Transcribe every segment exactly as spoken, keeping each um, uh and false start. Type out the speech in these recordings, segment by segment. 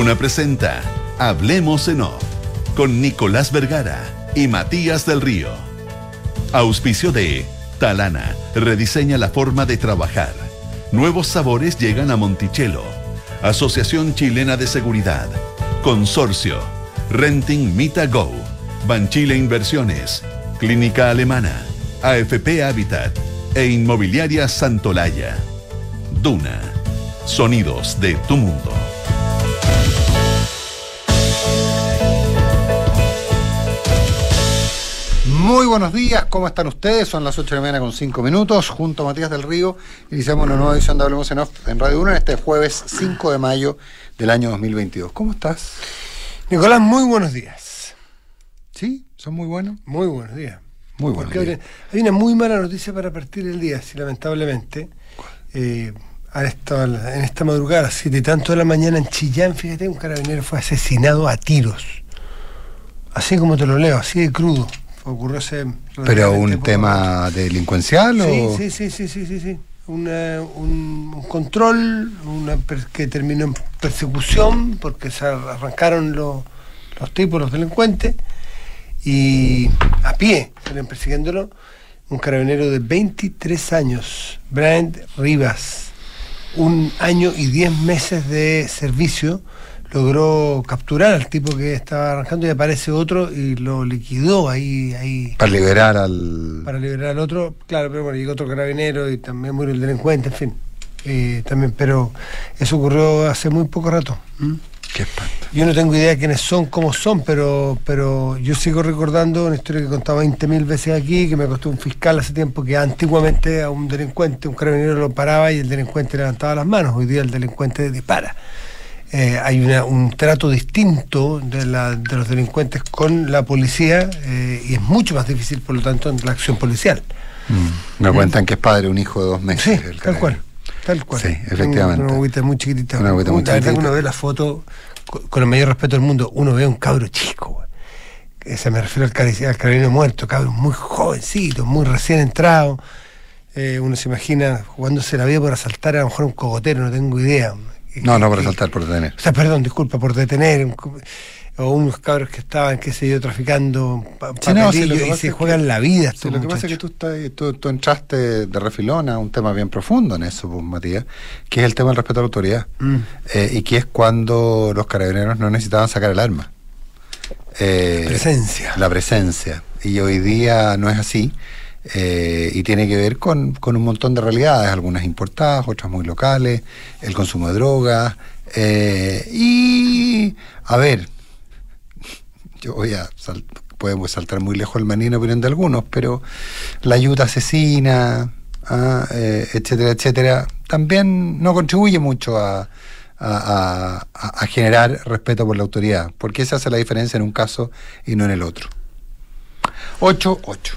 Duna presenta Hablemos en Off con Nicolás Vergara y Matías del Río. Auspicio de Talana, rediseña la forma de trabajar. Nuevos sabores llegan a Monticello. Asociación Chilena de Seguridad. Consorcio. Renting Mita Go. Banchile Inversiones. Clínica Alemana. A F P Habitat. E Inmobiliaria Santolaya. Duna. Sonidos de tu mundo. Muy buenos días, ¿cómo están ustedes? Son las ocho de la mañana con cinco minutos, junto a Matías del Río, iniciamos una nueva edición de Hablemos en Off en Radio Duna en este jueves cinco de mayo del año dos mil veintidós. ¿Cómo estás? Nicolás, muy buenos días. ¿Sí? ¿Son muy buenos? Muy buenos días. Muy buenos Porque días. Hay una muy mala noticia para partir el día, sí, lamentablemente. Eh, han estado en esta madrugada, a las siete y tanto de la mañana en Chillán, fíjate, un carabinero fue asesinado a tiros. Así como te lo leo, así de crudo. Ocurrió hace ¿Pero un poco. tema delincuencial o...? Sí, sí, sí, sí, sí, sí. Una, un, un control una per, que terminó en persecución porque se arrancaron los, los tipos, los delincuentes, y a pie salen persiguiéndolo. Un carabinero de veintitrés años, Brian Rivas, un año y diez meses de servicio, logró capturar al tipo que estaba arrancando y aparece otro y lo liquidó ahí, ahí Para liberar al... para liberar al otro, claro, pero bueno, llegó otro carabinero y también murió el delincuente, en fin. Eh, también, pero eso ocurrió hace muy poco rato. ¿Mm? Qué espanto. Yo no tengo idea de quiénes son, cómo son, pero pero yo sigo recordando una historia que he contado veinte mil veces aquí, que me costó un fiscal hace tiempo, que antiguamente a un delincuente, un carabinero lo paraba y el delincuente levantaba las manos. Hoy día el delincuente dispara. Eh, hay una, un trato distinto de, la, de los delincuentes con la policía, eh, y es mucho más difícil, por lo tanto, en la acción policial. Mm. Me cuentan que es padre, un hijo de dos meses. Sí, el tal cual, tal cual. Sí, efectivamente. Una agüita muy chiquitita. Una agüita muy La verdad que chiquitita. uno ve la foto, con, con el mayor respeto del mundo, uno ve a un cabro chico. Ese me refiero al, cari- al carabinero muerto, cabro muy jovencito, muy recién entrado. Eh, uno se imagina jugándose la vida por asaltar a lo mejor un cogotero, no tengo idea. No, no por asaltar, por detener. O sea, perdón, disculpa, por detener, un, o unos cabros que estaban, qué sé yo, traficando pa- Sí, no, sí, papelillo, lo que y pasa se es juegan que- la vida Sí, estos lo que pasa es que muchachos. tú, estás, tú, tú entraste de refilón a un tema bien profundo en eso, pues, Matías, que es el tema del respeto a la autoridad. Mm. Eh, y que es cuando los carabineros no necesitaban sacar el arma. Eh, Presencia. La presencia. Y hoy día no es así. Eh, y tiene que ver con, con un montón de realidades, algunas importadas, otras muy locales, el consumo de drogas. Eh, y, a ver, yo voy a sal, podemos saltar muy lejos el maní en opinión de algunos, pero la ayuda asesina, ah, eh, etcétera, etcétera, también no contribuye mucho a, a, a, a generar respeto por la autoridad, porque esa hace la diferencia en un caso y no en el otro. ocho ocho.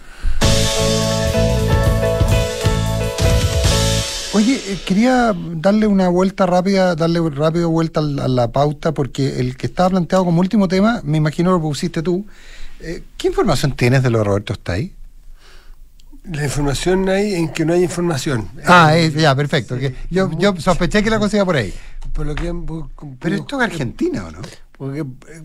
Oye, eh, quería darle una vuelta rápida, darle rápido vuelta a la, a la pauta, porque el que estaba planteado como último tema, me imagino lo pusiste tú. Eh, ¿Qué información tienes de lo de Roberto Stay? La información hay en que no hay información. Ah, Eh, es, ya, perfecto. sí, Que yo, yo sospeché que la cosa iba por ahí. Por lo que, Pero esto es Argentina, ¿o no? Porque eh,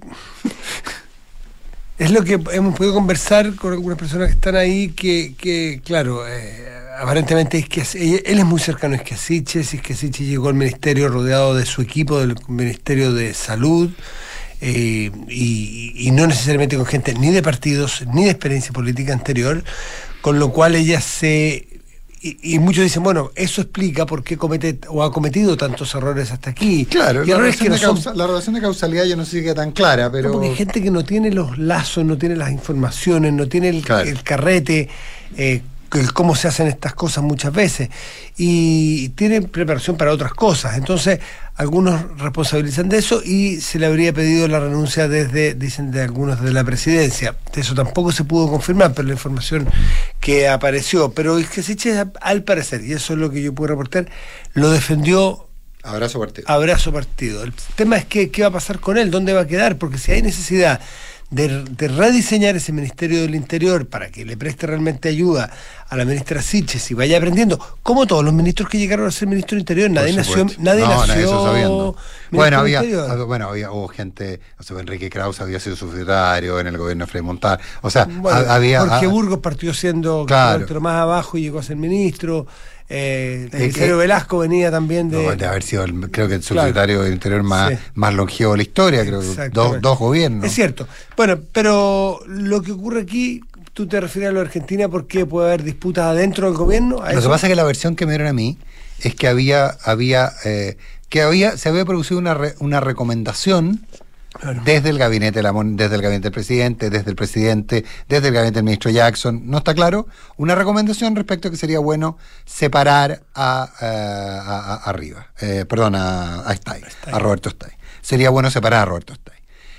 es lo que hemos podido conversar con algunas personas que están ahí, que, que claro, eh, aparentemente es que él es muy cercano a Esquasiche. Si Esquasiche llegó al ministerio rodeado de su equipo del Ministerio de Salud, eh, y, y no necesariamente con gente ni de partidos ni de experiencia política anterior, con lo cual ella se... Y, y muchos dicen, bueno, eso explica por qué comete o ha cometido tantos errores hasta aquí. Claro, y la errores que relación, no de son... causa, la relación de causalidad yo no sé si queda tan clara, pero... No, porque hay gente que no tiene los lazos, no tiene las informaciones, no tiene el, Claro. el carrete, eh, el cómo se hacen estas cosas muchas veces, y tiene preparación para otras cosas. Entonces, algunos responsabilizan de eso y se le habría pedido la renuncia desde, dicen, de algunos de la presidencia. Eso tampoco se pudo confirmar, pero la información que apareció. Pero Esquasiche, al parecer, y eso es lo que yo puedo reportar, lo defendió Abrazo partido. abrazo partido. El tema es que, qué va a pasar con él, dónde va a quedar, porque si hay necesidad de, de rediseñar ese Ministerio del Interior para que le preste realmente ayuda a la ministra Siches y vaya aprendiendo, como todos los ministros que llegaron a ser ministro del Interior, nadie nació, nadie no, nació eso sabiendo. Bueno, había, Interior. bueno, había hubo gente, o sea, Enrique Krause había sido subsecretario en el gobierno de Frei Montalva, o sea, bueno, había... Jorge a, Burgos partió siendo claro. otro más abajo y llegó a ser ministro. Eh, el Ministerio eh, Velasco venía también de... No, de haber sido, el, creo que el subsecretario claro. del Interior más, sí. más longevo de la historia, creo que dos, dos gobiernos. Es cierto. Bueno, pero lo que ocurre aquí, tú te refieres a lo de Argentina porque puede haber disputas adentro del gobierno. Lo eso? que pasa es que la versión que me dieron a mí es que había, había, eh, que había, se había producido una, re, una recomendación claro. desde el gabinete de la, desde el gabinete del presidente, desde el presidente, desde el gabinete del ministro Jackson, no está claro, una recomendación respecto a que sería bueno separar a, a, a, a arriba, eh, perdón, a, a Stay, a Roberto Stay. Sería bueno separar a Roberto Stay.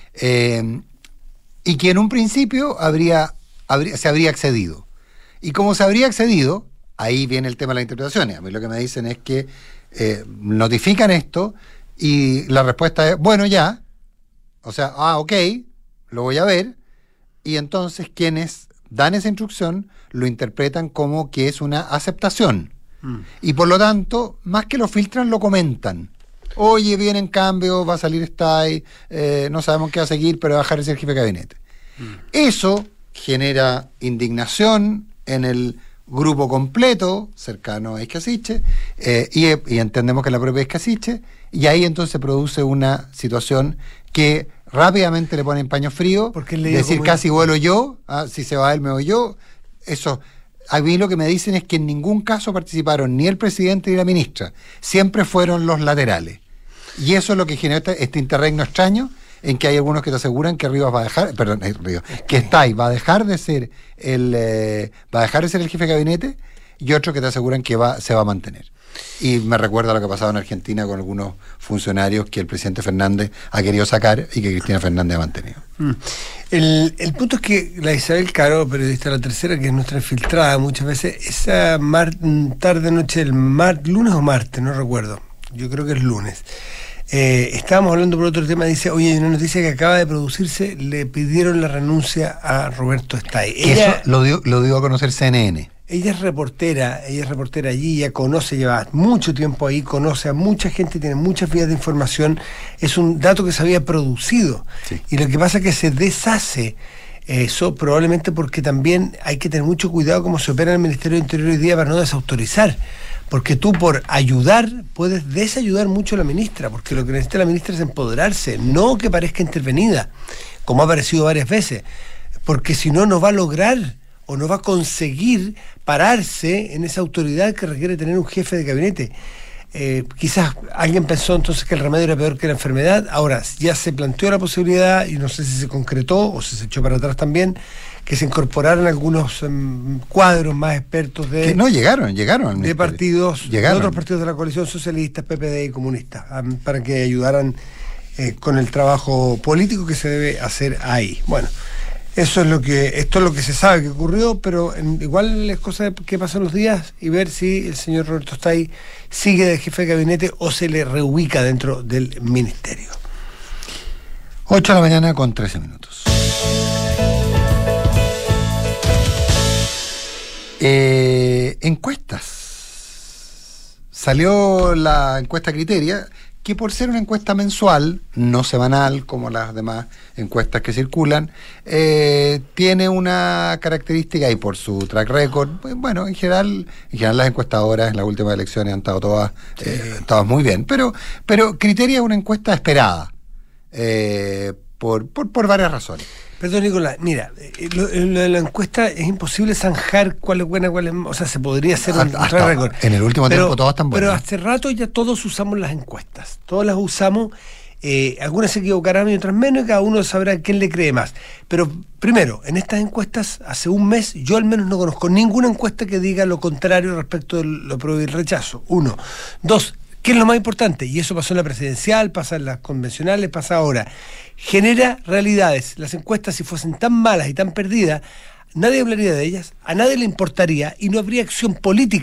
Eh, y que en un principio habría, habría, se habría accedido. Y como se habría accedido, ahí viene el tema de las interpretaciones. A mí lo que me dicen es que eh, notifican esto y la respuesta es, bueno, ya. O sea, ah, ok, lo voy a ver, y entonces quienes dan esa instrucción lo interpretan como que es una aceptación. Mm. Y por lo tanto, más que lo filtran, lo comentan. Oye, viene en cambio, va a salir Stay, eh, no sabemos qué va a seguir, pero va a dejar de ser jefe de gabinete. Mm. Eso genera indignación en el grupo completo, cercano a Iscasiche, eh, y, y entendemos que la propia Iscasiche, y ahí entonces se produce una situación que rápidamente le ponen paño frío, decir casi vuelo yo, ah, si se va él me voy yo. Eso, a mí lo que me dicen es que en ningún caso participaron ni el presidente ni la ministra, siempre fueron los laterales. Y eso es lo que generó este, este interregno extraño, en que hay algunos que te aseguran que Rivas va a dejar, perdón, Rivas, que Stay va a dejar de ser el eh, va a dejar de ser el jefe de gabinete, y otros que te aseguran que va, se va a mantener. Y me recuerda lo que ha pasado en Argentina con algunos funcionarios que el presidente Fernández ha querido sacar y que Cristina Fernández ha mantenido. Mm. El, el punto es que la Isabel Caro, periodista de La Tercera, que es nuestra infiltrada muchas veces, esa mar, tarde noche del mar, lunes o martes, no recuerdo, yo creo que es lunes, eh, estábamos hablando por otro tema, dice, oye, hay una noticia que acaba de producirse, le pidieron la renuncia a Roberto Stay. Ella, eso lo dio, lo dio a conocer C N N. Ella es reportera, ella es reportera allí, ella conoce, lleva mucho tiempo ahí, conoce a mucha gente, tiene muchas vías de información, es un dato que se había producido. Sí. Y lo que pasa es que se deshace eso, probablemente porque también hay que tener mucho cuidado cómo se opera en el Ministerio del Interior hoy día para no desautorizar, porque tú por ayudar puedes desayudar mucho a la ministra, porque lo que necesita la ministra es empoderarse, no que parezca intervenida, como ha aparecido varias veces, porque si no, no va a lograr o no va a conseguir pararse en esa autoridad que requiere tener un jefe de gabinete. Eh, quizás alguien pensó entonces que el remedio era peor que la enfermedad. Ahora ya se planteó la posibilidad, y no sé si se concretó o si se echó para atrás también, que se incorporaran algunos um, cuadros más expertos de... Que no llegaron, llegaron. De partidos, llegaron. de otros partidos de la coalición, socialistas, P P D y comunistas, um, para que ayudaran eh, con el trabajo político que se debe hacer ahí. Bueno, eso es lo que, esto es lo que se sabe que ocurrió, pero en, igual es cosa de que pasan los días y ver si el señor Roberto Stay sigue de jefe de gabinete o se le reubica dentro del ministerio. ocho de la mañana con trece minutos. Eh, encuestas. Salió la encuesta Criteria, que por ser una encuesta mensual, no semanal como las demás encuestas que circulan, eh, tiene una característica, y por su track record, bueno, en general, en general las encuestadoras en las últimas elecciones han estado todas, sí. eh, todas muy bien, pero, pero Criteria es una encuesta esperada, eh, por, por, por varias razones. Perdón, Nicolás, mira, lo, lo de la encuesta es imposible zanjar cuál es buena, cuál es... O sea, se podría hacer un track record. En el último pero, tiempo todas están buenas. Pero hace rato ya todos usamos las encuestas. Todas las usamos, eh, algunas se equivocarán y otras menos, y cada uno sabrá quién le cree más. Pero, primero, en estas encuestas, hace un mes, yo al menos no conozco ninguna encuesta que diga lo contrario respecto de lo prueba y el rechazo. Uno. Dos, ¿qué es lo más importante? Y eso pasó en la presidencial, pasa en las convencionales, pasa ahora. Genera realidades. Las encuestas, si fuesen tan malas y tan perdidas, nadie hablaría de ellas, a nadie le importaría y no habría acción política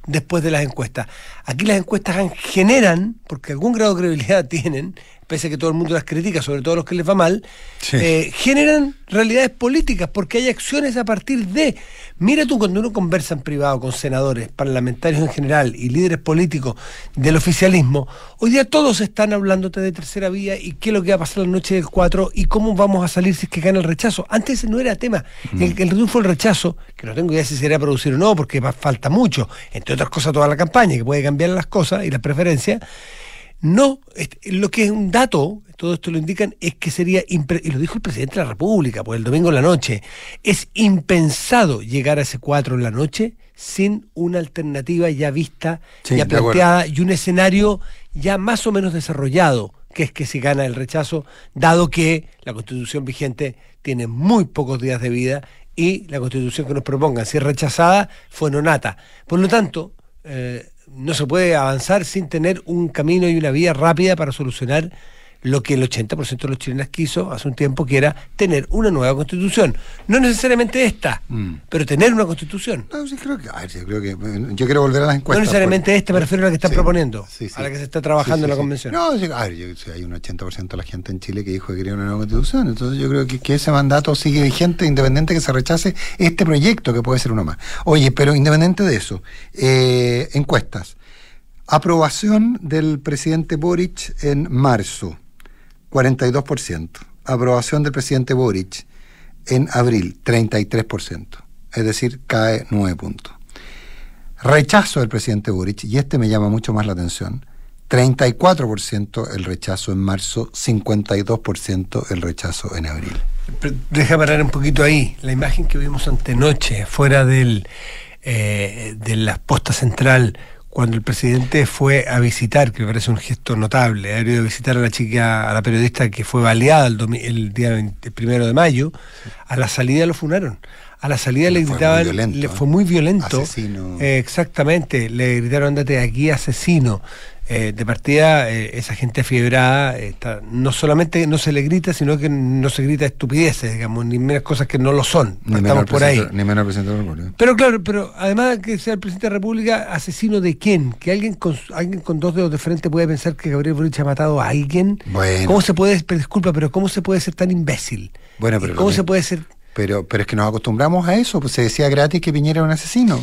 después de las encuestas. Aquí las encuestas generan, porque algún grado de credibilidad tienen, pese a que todo el mundo las critica, sobre todo los que les va mal, sí. eh, generan realidades políticas, porque hay acciones a partir de... Mira tú, cuando uno conversa en privado con senadores, parlamentarios en general y líderes políticos del oficialismo, hoy día todos están hablándote de tercera vía y qué es lo que va a pasar la noche del cuatro y cómo vamos a salir si es que gana el rechazo. Antes no era tema. Mm. El, el triunfo del rechazo, que no tengo idea si se irá a producir o no, porque falta mucho, entre otras cosas toda la campaña, que puede cambiar las cosas y las preferencias. No, lo que es un dato, todo esto lo indican, es que sería, impre- y lo dijo el presidente de la República, pues el domingo en la noche, es impensado llegar a ese cuatro en la noche sin una alternativa ya vista, sí, ya planteada y un escenario ya más o menos desarrollado, que es que se gana el rechazo, dado que la Constitución vigente tiene muy pocos días de vida y la Constitución que nos propongan, si es rechazada, fue no nata. Por lo tanto, eh, no se puede avanzar sin tener un camino y una vía rápida para solucionar lo que el ochenta por ciento de los chilenos quiso hace un tiempo, que era tener una nueva constitución. No necesariamente esta, mm. pero tener una constitución. No, sí, creo que, a ver, yo creo que yo quiero volver a las encuestas. No necesariamente porque, esta, me refiero a la que están sí, proponiendo, sí, sí. a la que se está trabajando sí, sí, en la sí. convención. No, sí, a ver, yo, sí, hay un ochenta por ciento de la gente en Chile que dijo que quería una nueva constitución, entonces yo creo que, que ese mandato sigue vigente, independiente que se rechace este proyecto, que puede ser uno más. Oye, pero independiente de eso, eh, encuestas. Aprobación del presidente Boric en marzo, cuarenta y dos por ciento. Aprobación del presidente Boric en abril, treinta y tres por ciento. Es decir, cae nueve puntos. Rechazo del presidente Boric, y este me llama mucho más la atención, treinta y cuatro por ciento el rechazo en marzo, cincuenta y dos por ciento el rechazo en abril. Pero deja parar un poquito ahí. La imagen que vimos antenoche, fuera del, eh, de la posta central, cuando el presidente fue a visitar, que me parece un gesto notable, haber ido a visitar a la chica, a la periodista que fue baleada el, domi- el día veinte, el primero de mayo, sí. A la salida lo funaron. A la salida le fue gritaban, muy violento, le fue muy violento. Asesino. Eh, exactamente, le gritaron, ándate de aquí, asesino. Eh, de partida, eh, esa gente fiebrada, eh, está, no solamente no se le grita, sino que no se grita estupideces, digamos, ni menos cosas que no lo son. Ni Estamos por ahí. Ni menos presidente de la República. Pero claro, pero además de que sea el presidente de la República, ¿asesino de quién? Que alguien con alguien con dos dedos de frente puede pensar que Gabriel Boric ha matado a alguien. Bueno. ¿Cómo se puede, pero, disculpa, pero cómo se puede ser tan imbécil? Bueno, pero ¿Cómo se puede ser? Pero, pero es que nos acostumbramos a eso, pues se decía gratis que Piñera era un asesino.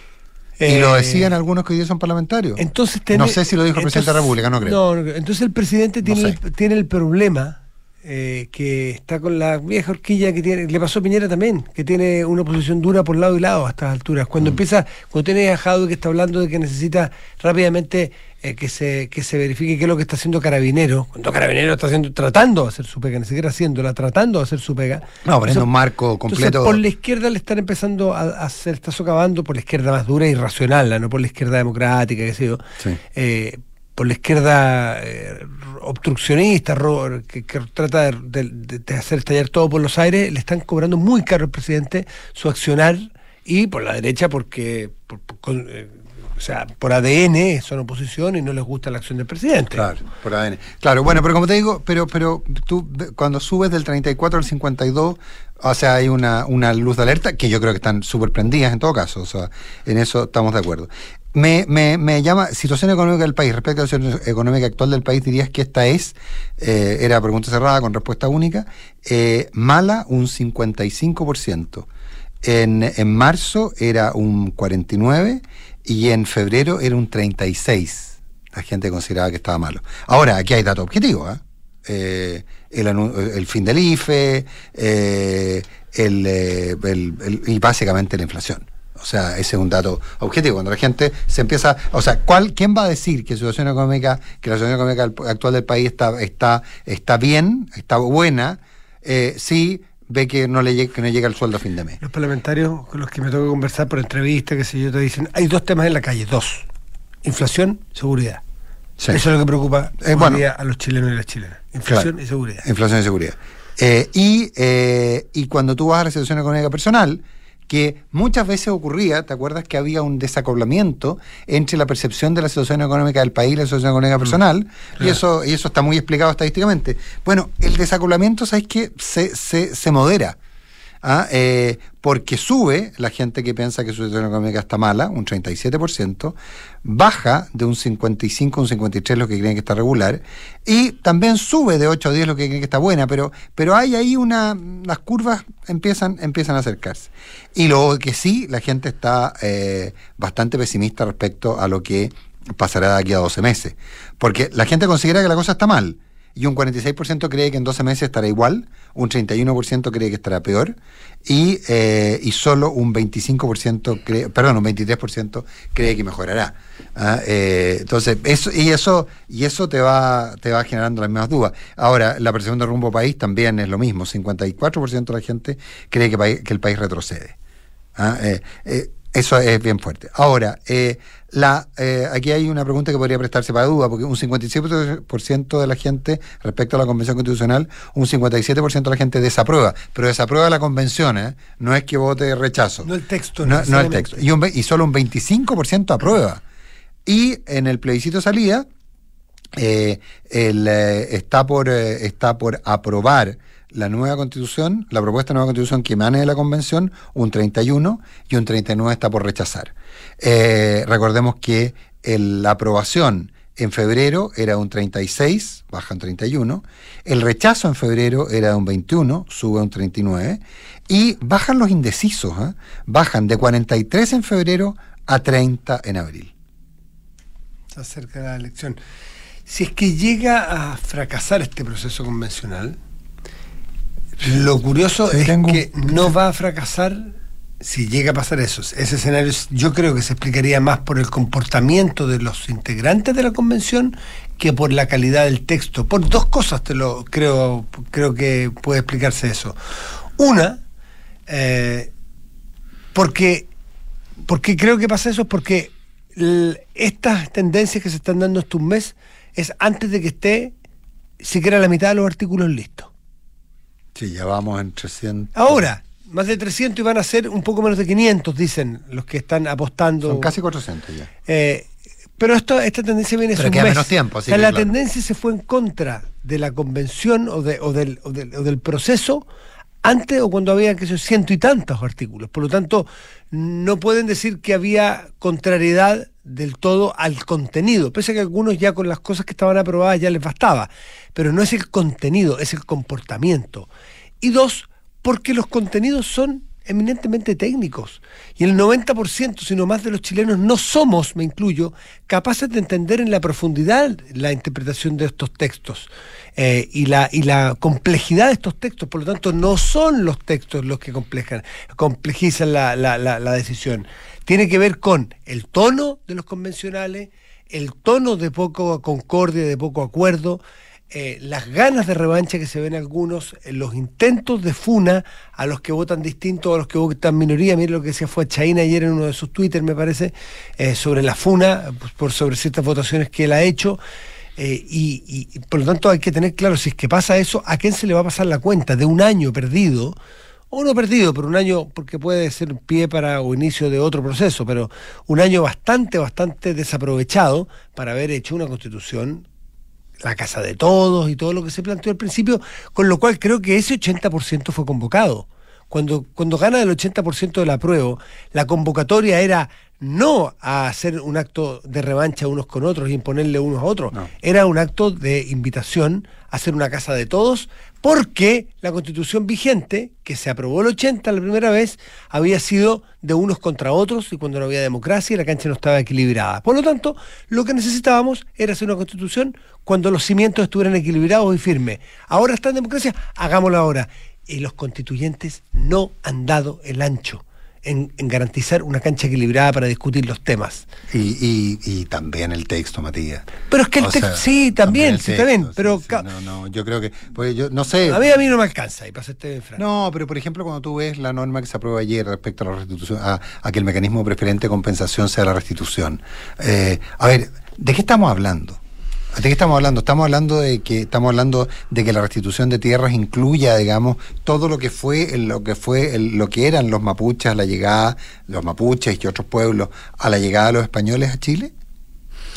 Eh, y lo decían algunos que hoy día son parlamentarios. Entonces ten, no sé si lo dijo el presidente de la República, no creo. No, no, entonces el presidente tiene, no sé. el, tiene el problema eh, que está con la vieja horquilla que tiene, le pasó a Piñera también, que tiene una posición dura por lado y lado a estas alturas. Cuando mm. empieza, cuando tiene a Jadwe que está hablando de que necesita rápidamente eh, que se que se verifique qué es lo que está haciendo Carabineros, cuando Carabineros está haciendo, tratando de hacer su pega, ni siquiera haciéndola, tratando de hacer su pega. No, poniendo un marco completo. Entonces, por la izquierda le están empezando a, a hacer, está socavando por la izquierda más dura y racional, ¿no? No por la izquierda democrática, qué sé yo. Sí. Eh, por la izquierda eh, obstruccionista, ro, que, que trata de, de, de hacer estallar todo por los aires, le están cobrando muy caro al presidente su accionar, y por la derecha porque por, por, con, eh, o sea, por A D N son oposición y no les gusta la acción del presidente. Claro, por A D N. Claro, bueno, pero como te digo, pero pero tú cuando subes del treinta y cuatro al cincuenta y dos, o sea, hay una, una luz de alerta que yo creo que están súper prendidas en todo caso, o sea, en eso estamos de acuerdo. Me, me, me llama, situación económica del país, respecto a la situación económica actual del país, dirías que esta es, eh, era pregunta cerrada con respuesta única, eh, mala un cincuenta y cinco por ciento, en, en marzo era un cuarenta y nueve por ciento y en febrero era un treinta y seis por ciento, la gente consideraba que estaba malo. Ahora, aquí hay datos objetivos, ¿eh? Eh, el, el fin del I F E, eh, el, el, el, y básicamente la inflación. O sea, ese es un dato objetivo. Cuando la gente se empieza... O sea, ¿cuál, ¿quién va a decir que la situación económica, que la situación económica actual del país está, está, está bien, está buena, eh, si ve que no le llega, que no llega el sueldo a fin de mes? Los parlamentarios con los que me toca conversar por entrevista, que sé yo, te dicen, hay dos temas en la calle, dos. Inflación, seguridad. Sí. Eso es lo que preocupa eh, bueno, a los chilenos y las chilenas. Inflación claro, y seguridad. Inflación y seguridad. Eh, y, eh, y cuando tú vas a la situación económica personal, que muchas veces ocurría, ¿te acuerdas que había un desacoplamiento entre la percepción de la situación económica del país y la situación económica personal? Mm, claro. y eso y eso está muy explicado estadísticamente. Bueno, el desacoplamiento, ¿sabes qué? Se, se, se modera. ¿ah? Eh, porque sube la gente que piensa que su situación económica está mala, un treinta y siete por ciento, baja de un cincuenta y cinco a un cincuenta y tres los que creen que está regular, y también sube de ocho a diez los que creen que está buena, pero, pero hay ahí una, las curvas empiezan, empiezan a acercarse. Y lo que sí, la gente está eh, bastante pesimista respecto a lo que pasará de aquí a doce meses, porque la gente considera que la cosa está mal, y un cuarenta y seis por ciento cree que en doce meses estará igual, un treinta y uno por ciento cree que estará peor, y, eh, y solo un veinticinco por ciento cree, perdón, un veintitrés por ciento cree que mejorará. ¿Ah? Eh, entonces, eso, y eso, y eso te va, te va generando las mismas dudas. Ahora, la percepción de rumbo país también es lo mismo, cincuenta y cuatro por ciento de la gente cree que, país, que el país retrocede. ¿Ah? Eh, eh, Eso es bien fuerte. Ahora, eh, la, eh, aquí hay una pregunta que podría prestarse para duda, porque un cincuenta y siete por ciento de la gente, respecto a la Convención Constitucional, un cincuenta y siete por ciento de la gente desaprueba, pero desaprueba la Convención, ¿eh? No es que vote rechazo. No el texto. No, no el texto. Y, un, y solo un veinticinco por ciento aprueba. Y en el plebiscito salida, eh, el, eh, está, por, eh, está por aprobar la nueva constitución, la propuesta de nueva constitución que emane de la convención, un treinta y uno, y un treinta y nueve está por rechazar. Eh, recordemos que el, la aprobación en febrero era un treinta y seis, baja un treinta y uno, el rechazo en febrero era un veintiuno, sube a un treinta y nueve, y bajan los indecisos, ¿eh? Bajan de cuarenta y tres en febrero a treinta en abril. Se acerca la elección. Si es que llega a fracasar este proceso convencional, lo curioso sí, es tengo... que no va a fracasar si llega a pasar eso. Ese escenario yo creo que se explicaría más por el comportamiento de los integrantes de la convención que por la calidad del texto. Por dos cosas te lo creo, creo que puede explicarse eso. Una, eh, porque, porque creo que pasa eso es porque l- estas tendencias que se están dando este un mes es antes de que esté siquiera la mitad de los artículos listos. Sí, ya vamos en trescientos. Ahora, más de trescientos y van a ser un poco menos de quinientos, dicen los que están apostando. Son casi cuatrocientos ya. Eh, pero esto, esta tendencia viene pero hace queda un mes. menos tiempo. Así o sea, que la claro. tendencia se fue en contra de la convención o, de, o, del, o, del, o del proceso antes o cuando había que ser ciento y tantos artículos. Por lo tanto, no pueden decir que había contrariedad del todo al contenido, pese a que algunos ya con las cosas que estaban aprobadas ya les bastaba, pero no es el contenido, es el comportamiento. Y dos, porque los contenidos son eminentemente técnicos, y el noventa por ciento, sino más de los chilenos, no somos, me incluyo, capaces de entender en la profundidad la interpretación de estos textos eh, y, la, y la complejidad de estos textos. Por lo tanto, no son los textos los que complejan, complejizan la, la, la, la decisión. Tiene que ver con el tono de los convencionales, el tono de poco concordia, de poco acuerdo, eh, las ganas de revancha que se ven algunos, eh, los intentos de funa a los que votan distinto, a los que votan minoría. Mire lo que decía fue Chaín ayer en uno de sus Twitter, me parece, eh, sobre la funa, pues, por sobre ciertas votaciones que él ha hecho. Eh, y, y, y por lo tanto hay que tener claro, si es que pasa eso, ¿a quién se le va a pasar la cuenta de un año perdido? O no perdido, pero un año, porque puede ser un pie para o inicio de otro proceso, pero un año bastante, bastante desaprovechado para haber hecho una constitución, la casa de todos y todo lo que se planteó al principio, con lo cual creo que ese ochenta por ciento fue convocado. Cuando, cuando gana el ochenta por ciento del apruebo, la convocatoria era no a hacer un acto de revancha unos con otros y imponerle unos a otros, no. Era un acto de invitación a hacer una casa de todos, porque la constitución vigente, que se aprobó el ochenta la primera vez, había sido de unos contra otros, y cuando no había democracia la cancha no estaba equilibrada. Por lo tanto, lo que necesitábamos era hacer una constitución cuando los cimientos estuvieran equilibrados y firmes. Ahora está en democracia, hagámoslo ahora. Y los constituyentes no han dado el ancho en, en garantizar una cancha equilibrada para discutir los temas. Y, y, y también el texto, Matías. Pero es que el texto, sí, también, sí, está bien, pero... Sí, sí, no, no, yo creo que, pues yo no sé... A mí a mí no me alcanza, y para serte bien franco. No, pero por ejemplo, cuando tú ves la norma que se aprobó ayer respecto a la restitución, a, a que el mecanismo preferente de compensación sea la restitución. Eh, a ver, ¿de qué estamos hablando? ¿De qué estamos hablando? Estamos hablando de que estamos hablando de que la restitución de tierras incluya, digamos, todo lo que fue lo que fue el, lo que eran los mapuches a la llegada, los mapuches y otros pueblos a la llegada de los españoles a Chile.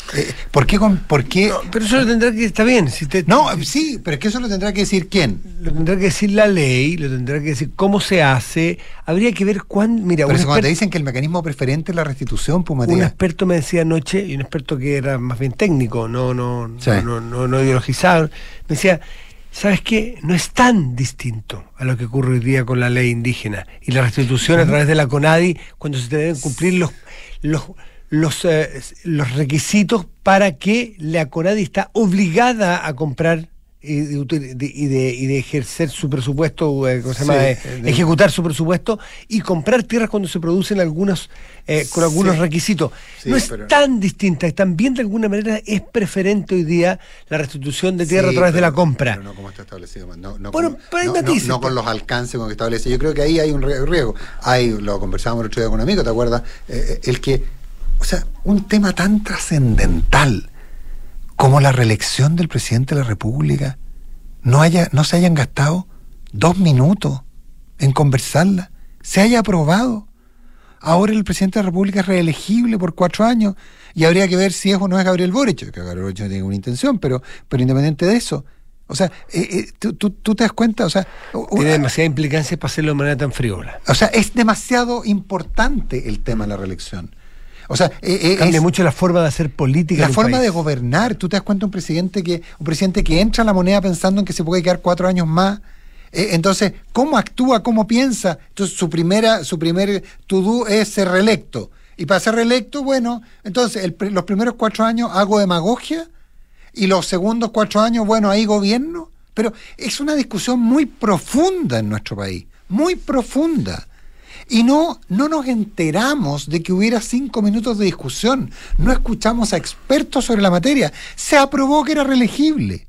Eh, ¿Por qué? Con, por qué? No, pero eso lo tendrá que... Está bien. Si te, no, sí, pero es que eso lo tendrá que decir ¿quién? Lo tendrá que decir la ley, lo tendrá que decir cómo se hace. Habría que ver cuándo... Mira, pero un eso cuando exper- te dicen que el mecanismo preferente es la restitución, pues, un Matías. experto me decía anoche, y un experto que era más bien técnico, no, no, Sí. no, no, no, no ideologizado, me decía, ¿sabes qué? No es tan distinto a lo que ocurre hoy día con la ley indígena y la restitución a través de la CONADI, cuando se te deben cumplir los los los, eh, los requisitos para que la CONADI está obligada a comprar y de, util- de- y de, y de ejercer su presupuesto, eh, ¿cómo se llama? Sí, Eh, de- ejecutar su presupuesto y comprar tierras cuando se producen algunos eh, con algunos Sí. requisitos. Sí, no es pero- tan distinta, también de alguna manera es preferente hoy día la restitución de tierra Sí, a través de pero- la compra. Pero no como está establecido. No, no, Bueno, como- pero hay no, no- matices, no con pues. los alcances con que establece. Yo creo que ahí hay un rie- riesgo. Ahí lo conversábamos el otro día con un amigo, ¿te acuerdas? Eh, el que, o sea, un tema tan trascendental como la reelección del presidente de la República no haya, no se hayan gastado dos minutos en conversarla, se haya aprobado. Ahora el presidente de la República es reelegible por cuatro años y habría que ver si es o no es Gabriel Boric, que Gabriel Boric no tiene ninguna intención, pero, pero independiente de eso, o sea, eh, eh, tú, tú, tú te das cuenta, o sea, u- Tiene demasiada implicancia para hacerlo de manera tan frívola. o sea, es demasiado importante el tema de la reelección. O sea, eh, eh, Cambia es- mucho la forma de hacer política. la en un forma país. de gobernar. Tú te das cuenta un presidente que un presidente que entra a la moneda pensando en que se puede quedar cuatro años más. Eh, entonces, ¿cómo actúa? ¿Cómo piensa? Entonces, su primera, su primer to-do es ser reelecto. Y para ser reelecto, bueno, entonces el, los primeros cuatro años hago demagogia y los segundos cuatro años, bueno, ahí gobierno. Pero es una discusión muy profunda en nuestro país, muy profunda. Y no, no nos enteramos de que hubiera cinco minutos de discusión. No escuchamos a expertos sobre la materia. Se aprobó que era reelegible.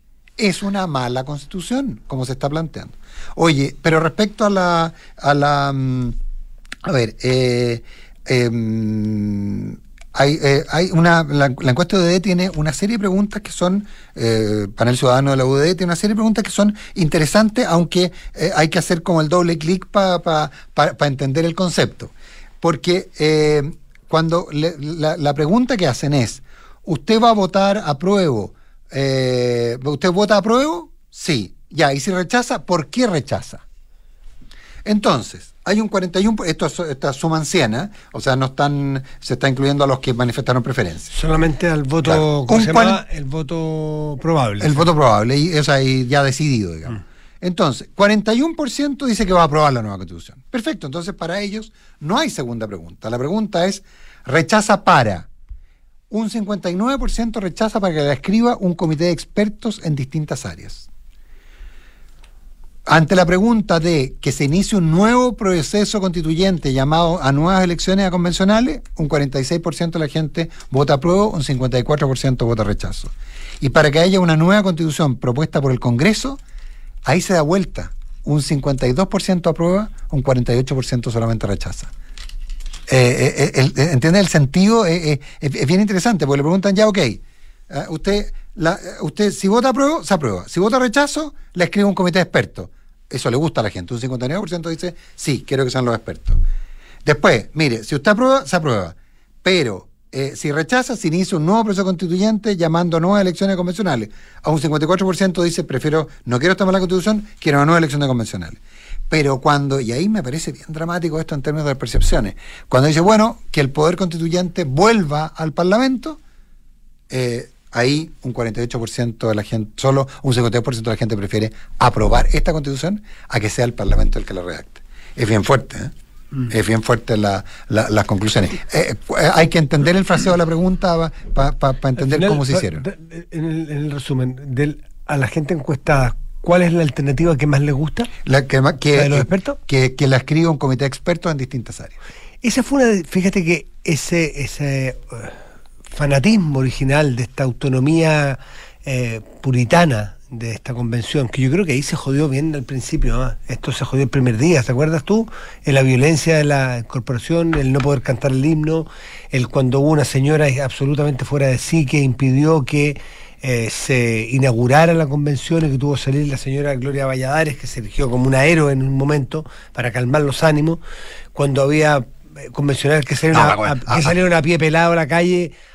Es una mala constitución, como se está planteando. Oye, pero respecto a la... A, la, mm, a ver, eh, eh, hay, eh, hay una... La, la encuesta de U D E tiene una serie de preguntas que son... Eh, panel ciudadano de la U D E tiene una serie de preguntas que son interesantes, aunque eh, hay que hacer como el doble clic para pa, pa, pa entender el concepto. Porque eh, cuando le, la, la pregunta que hacen es, ¿usted va a votar apruebo? Eh, ¿Usted vota apruebo? Sí. Ya, y si rechaza, ¿por qué rechaza? Entonces, hay un cuarenta y uno por ciento, esto es esta suma anciana, o sea, no están, se está incluyendo a los que manifestaron preferencia. Solamente al voto, Claro. ¿cómo Un se llama? cual- El voto probable. El voto probable, y, o sea, y ya decidido, digamos. Mm. Entonces, cuarenta y uno por ciento dice que va a aprobar la nueva Constitución. Perfecto, entonces para ellos no hay segunda pregunta. La pregunta es, ¿rechaza para? Un cincuenta y nueve por ciento rechaza para que la escriba un comité de expertos en distintas áreas. Ante la pregunta de que se inicie un nuevo proceso constituyente llamado a nuevas elecciones a convencionales, un cuarenta y seis por ciento de la gente vota apruebo, un cincuenta y cuatro por ciento vota rechazo. Y para que haya una nueva constitución propuesta por el Congreso, ahí se da vuelta. Un cincuenta y dos por ciento aprueba, un cuarenta y ocho por ciento solamente rechaza. Eh, eh, el, el, ¿Entiende el sentido? Eh, eh, es, es bien interesante, porque le preguntan ya, ok, uh, usted, la, usted si vota apruebo, se aprueba. Si vota rechazo, le escribe un comité de expertos. Eso le gusta a la gente. Un cincuenta y nueve por ciento dice, sí, quiero que sean los expertos. Después, mire, si usted aprueba, se aprueba. Pero eh, si rechaza, se inicia un nuevo proceso constituyente llamando a nuevas elecciones convencionales. A un cincuenta y cuatro por ciento dice, prefiero, no quiero esta mala constitución, quiero una nueva elección de convencionales. Pero cuando, y ahí me parece bien dramático esto en términos de percepciones, cuando dice, bueno, que el poder constituyente vuelva al Parlamento, eh, ahí un cuarenta y ocho por ciento de la gente, solo un cincuenta y dos por ciento de la gente prefiere aprobar esta constitución a que sea el Parlamento el que la redacte. Es bien fuerte, ¿eh? Mm. Es bien fuerte la, la, las conclusiones. Eh, hay que entender el fraseo de la pregunta para pa, pa entender final, cómo se hicieron. En el, en el resumen, del, a la gente encuestada, ¿cuál es la alternativa que más les gusta? La que, que, ¿La de los expertos? Que, que la escriba un comité de expertos en distintas áreas. Esa fue una, fíjate que ese, ese uh, fanatismo original de esta autonomía eh, puritana de esta convención, que yo creo que ahí se jodió bien al principio, ¿eh? Esto se jodió el primer día, ¿te acuerdas tú? En la violencia de la corporación, el no poder cantar el himno, el cuando hubo una señora absolutamente fuera de sí que impidió que Eh, se inaugurara la convención y que tuvo que salir la señora Gloria Valladares, que se erigió como una héroe en un momento para calmar los ánimos, cuando había eh, convencionales que salieron, no, a, a, que salieron a pie pelado a la calle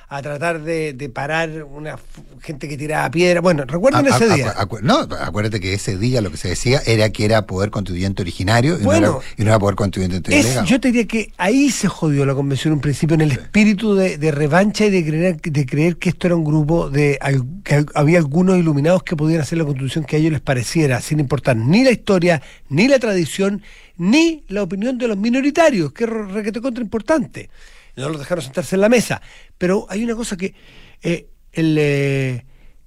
a tratar de, de parar una f- gente que tiraba piedra. Bueno, recuerden A- ese a- día. acu- acu- no, acuérdate que ese día lo que se decía era que era poder constituyente originario y, Bueno, no, era, y no era poder constituyente Es, delegado. yo te diría que ahí se jodió la convención un principio, en el Sí. espíritu de, de revancha y de creer, de creer que esto era un grupo de al- que había algunos iluminados que podían hacer la constitución que a ellos les pareciera, sin importar ni la historia, ni la tradición, ni la opinión de los minoritarios, que es requete contra importante. No los dejaron sentarse en la mesa. Pero hay una cosa que eh, el eh,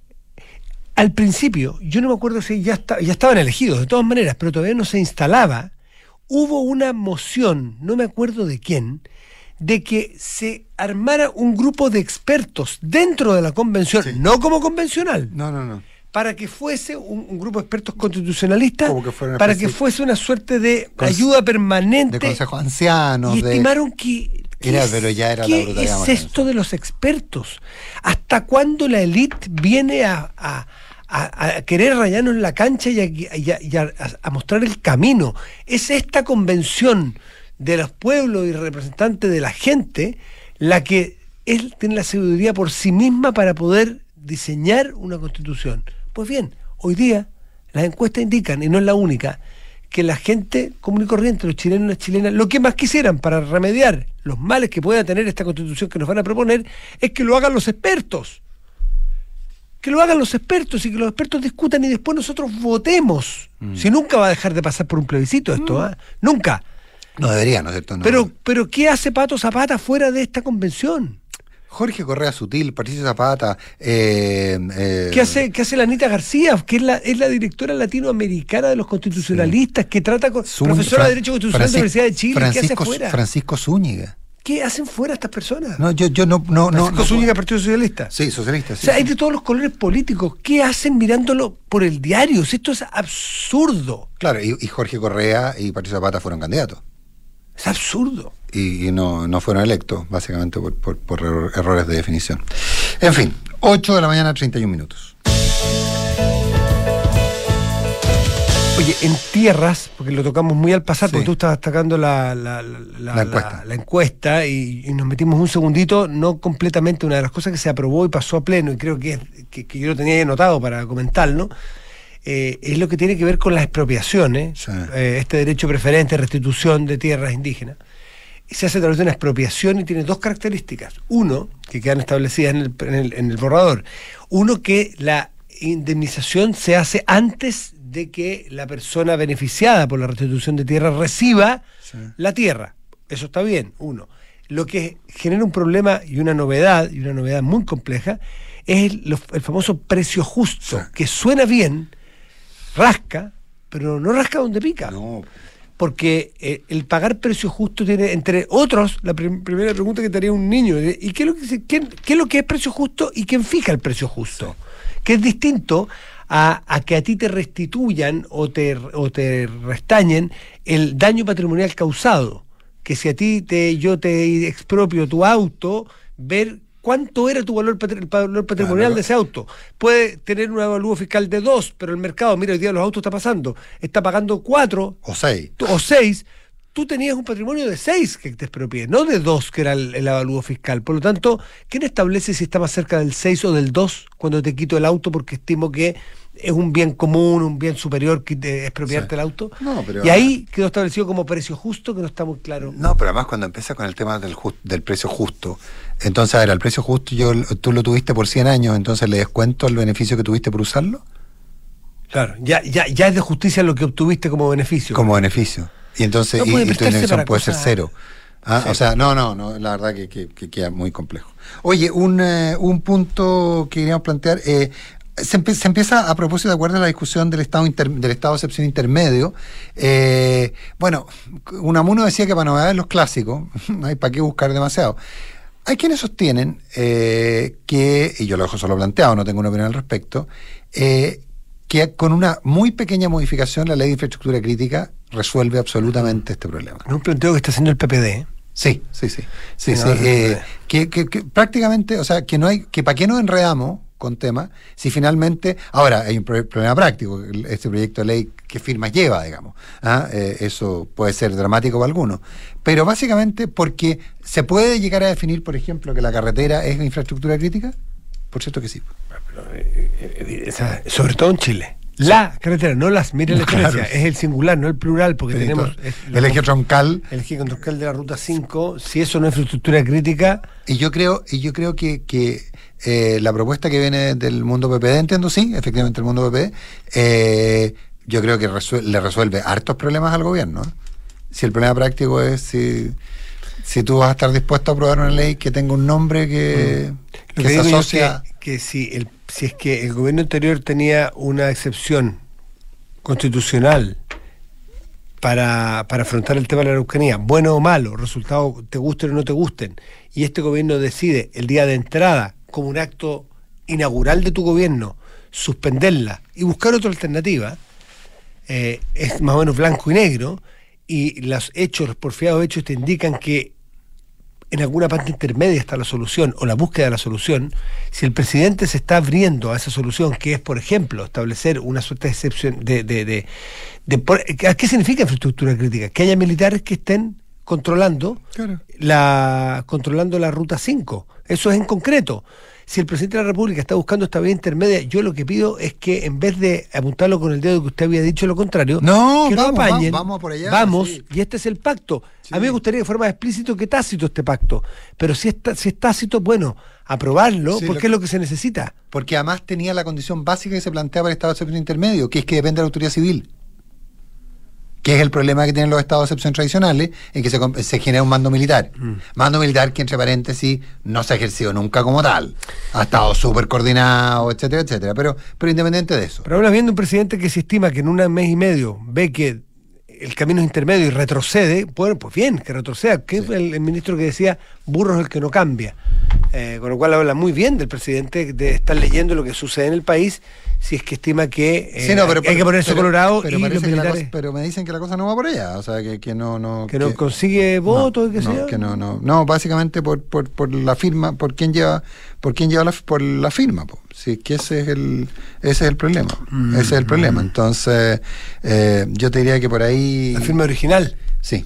al principio, yo no me acuerdo si ya, está, ya estaban elegidos, de todas maneras, pero todavía no se instalaba. Hubo una moción, no me acuerdo de quién, de que se armara un grupo de expertos dentro de la convención, Sí. no como convencional, No, no, no. para que fuese un, un grupo de expertos constitucionalistas, Como que fuera una para especie que fuese una suerte de Cons- ayuda permanente. De consejos ancianos. Y de... estimaron que... ¿qué Era, es- pero ya era la ¿qué brutalidad es más esto grande. de los expertos? ¿Hasta cuándo la élite viene a, a- a- a querer rayarnos la cancha y, a, y a- y a- a mostrar el camino? Es esta convención de los pueblos y representantes de la gente la que él tiene la sabiduría por sí misma para poder diseñar una constitución. Pues bien, hoy día las encuestas indican, y no es la única, que la gente común y corriente, los chilenos y las chilenas, lo que más quisieran para remediar los males que pueda tener esta constitución que nos van a proponer es que lo hagan los expertos. Que lo hagan los expertos y que los expertos discutan y después nosotros votemos. Mm. Si nunca va a dejar de pasar por un plebiscito esto, ¿ah? Nunca. No debería, ¿no es cierto? No. Pero, pero ¿qué hace Pato Zapata fuera de esta convención? Jorge Correa Sutil, Patricio Zapata. Eh, eh, ¿Qué hace, qué hace la Anita García, que es la, es la directora latinoamericana de los constitucionalistas, que trata con Zúñ- profesora Fran- de Derecho Constitucional de la Francis- Universidad de Chile? ¿Qué hace Francisco, fuera? Francisco Zúñiga. ¿Qué hacen fuera estas personas? No, yo, yo no, no, no. Francisco no Zúñiga, Partido Socialista. Sí, socialista. O Sí, sea, hay sí. de todos los colores políticos. ¿Qué hacen mirándolo por el diario? Si esto es absurdo. Claro, y, y Jorge Correa y Patricio Zapata fueron candidatos. Es absurdo. Y, y no, no fueron electos, básicamente por, por, por error- errores de definición. En fin, ocho de la mañana, treinta y un minutos. Oye, en tierras, porque lo tocamos muy al pasar, Sí. porque tú estabas destacando la, la, la, la- La encuesta. la- la encuesta y, y nos metimos un segundito, no completamente, una de las cosas que se aprobó y pasó a pleno, y creo que, que, que yo lo tenía ahí anotado para comentarlo, eh, es lo que tiene que ver con las expropiaciones, Sí. eh, este derecho preferente, restitución de tierras indígenas. Se hace a través de una expropiación y tiene dos características. Uno, que quedan establecidas en el, en el, en el borrador. Uno, que la indemnización se hace antes de que la persona beneficiada por la restitución de tierra reciba Sí. la tierra. Eso está bien, uno. Lo que genera un problema y una novedad, y una novedad muy compleja, es el, lo- el famoso precio justo, Sí. que suena bien, rasca, pero no rasca donde pica. No. Porque eh, el pagar precio justo tiene, entre otros, la prim- primera pregunta que te haría un niño, eh, ¿y qué es, lo que, se- quién- qué es lo que es precio justo y quién fija el precio justo? Que es distinto a, a que a ti te restituyan o te, o te restañen el daño patrimonial causado. Que si a ti te, yo te expropio tu auto, ver cuánto era tu valor, patri- el valor patrimonial Claro. de ese auto. Puede tener un avalúo fiscal de dos, pero el mercado, mira, hoy día los autos está pasando, está pagando cuatro O seis. o seis, tú tenías un patrimonio de seis que te expropié, no de dos, que era el, el avalúo fiscal. Por lo tanto, ¿quién establece si está más cerca del seis o del dos cuando te quito el auto porque estimo que es un bien común, un bien superior que te expropiarte Sí. el auto? No, pero- Y ahí quedó establecido como precio justo, que no está muy claro. No, pero además cuando empieza con el tema del, jus- del precio justo, entonces, a ver, el precio justo yo, tú lo tuviste por cien años, entonces le descuento el beneficio que tuviste por usarlo Claro, ya, ya, ya es de justicia lo que obtuviste como beneficio. como beneficio. Y entonces, No y, puede y tu prestarse inversión para puede ser cosas- cero. Ah, Sí. O sea, no, no, no, la verdad que, que, que queda muy complejo. Oye, un, eh, un punto que queríamos plantear, eh, se, empie- se empieza a propósito de acuerdo a la discusión del estado inter- del estado de excepción intermedio. Eh, bueno, Unamuno decía que para novedades los clásicos, no hay para qué buscar demasiado. Hay quienes sostienen eh, que, y yo lo dejo solo planteado, no tengo una opinión al respecto, eh, que con una muy pequeña modificación la ley de infraestructura crítica resuelve absolutamente este problema. Es un planteo que está haciendo el P P D. ¿eh? Sí, sí, sí. sí, Sí, sí, no, eh, no, no. que, que- que prácticamente, o sea, que no hay, que para qué nos enredamos con temas si finalmente, ahora hay un pro- problema práctico, el- este proyecto de ley qué firmas lleva, digamos. ¿Ah? Eh, eso puede ser dramático para algunos. Pero básicamente porque se puede llegar a definir, por ejemplo, que la carretera es infraestructura crítica. Por cierto que sí. Pero, eh, eh, esa, sobre todo en Chile. La carretera, no las, mire la Claro. diferencia, es el singular, no el plural, porque Sí, tenemos todo. es, el eje troncal. el eje troncal de la ruta cinco, si eso no es infraestructura crítica. Y yo creo, y yo creo que, que eh, la propuesta que viene del mundo P P D, entiendo, sí, efectivamente el mundo P P D, eh, yo creo que resuel- le resuelve hartos problemas al gobierno. Si el problema práctico es si, si tú vas a estar dispuesto a aprobar una ley que tenga un nombre que, Lo que que se digo yo es asocia... que, que si, el, si es que el gobierno anterior tenía una excepción constitucional para, para afrontar el tema de la Araucanía, bueno o malo, resultados te gusten o no te gusten, y este gobierno decide el día de entrada, como un acto inaugural de tu gobierno, suspenderla y buscar otra alternativa, eh, es más o menos blanco y negro, y los hechos, los porfiados hechos te indican que en alguna parte intermedia está la solución o la búsqueda de la solución. Si el presidente se está abriendo a esa solución, que es, por ejemplo, establecer una suerte de excepción de, de, de, de por, ¿qué significa infraestructura crítica? Que haya militares que estén controlando Claro. la controlando la ruta cinco. Eso es en concreto. Si el presidente de la República está buscando esta vía intermedia, yo lo que pido es que en vez de apuntarlo con el dedo que usted había dicho lo contrario, No, que vamos, lo apañen, vamos, vamos por allá, vamos, sí. y este es el pacto. Sí. A mí me gustaría que fuera más explícito que tácito este pacto, pero si es, ta- si es tácito, bueno, aprobarlo, Sí, porque lo es lo que se necesita. Porque además tenía la condición básica que se plantea para el estado de excepción intermedio, que es que depende de la autoridad civil. Que es el problema que tienen los estados de excepción tradicionales, en que se, com- se genera un mando militar. Mm. Mando militar que, entre paréntesis, no se ha ejercido nunca como tal. Ha estado súper coordinado, etcétera, etcétera. Pero, pero independiente de eso. Pero ahora viendo un presidente que se estima que en un mes y medio ve que el camino es intermedio y retrocede, bueno, pues bien, que retroceda. Que Sí. fue el, el ministro que decía, burro es el que no cambia. Eh, con lo cual habla muy bien del presidente de estar leyendo lo que sucede en el país, si es que estima que eh, Sí, no, pero- hay que ponerse pero- colorado pero y parece los que la militares cosa- pero me dicen que la cosa no va por allá. O sea, que, que no, no... que no consigue votos, no, que no, sea. que no, no, no, básicamente por, por, por la firma, por quién lleva, por quién lleva la, por la firma, po. Sí, que ese es el, ese es el problema, Mm. ese es el problema. Entonces, eh, yo te diría que por ahí, La firma original. sí.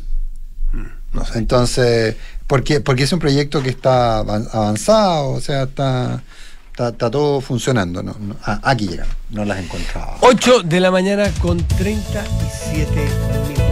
No sé. Entonces, porque, porque es un proyecto que está avan- avanzado, o sea, está, está, está todo funcionando. No, no, ah, aquí llegan, no las encontraba. ocho de la mañana con treinta y siete minutos.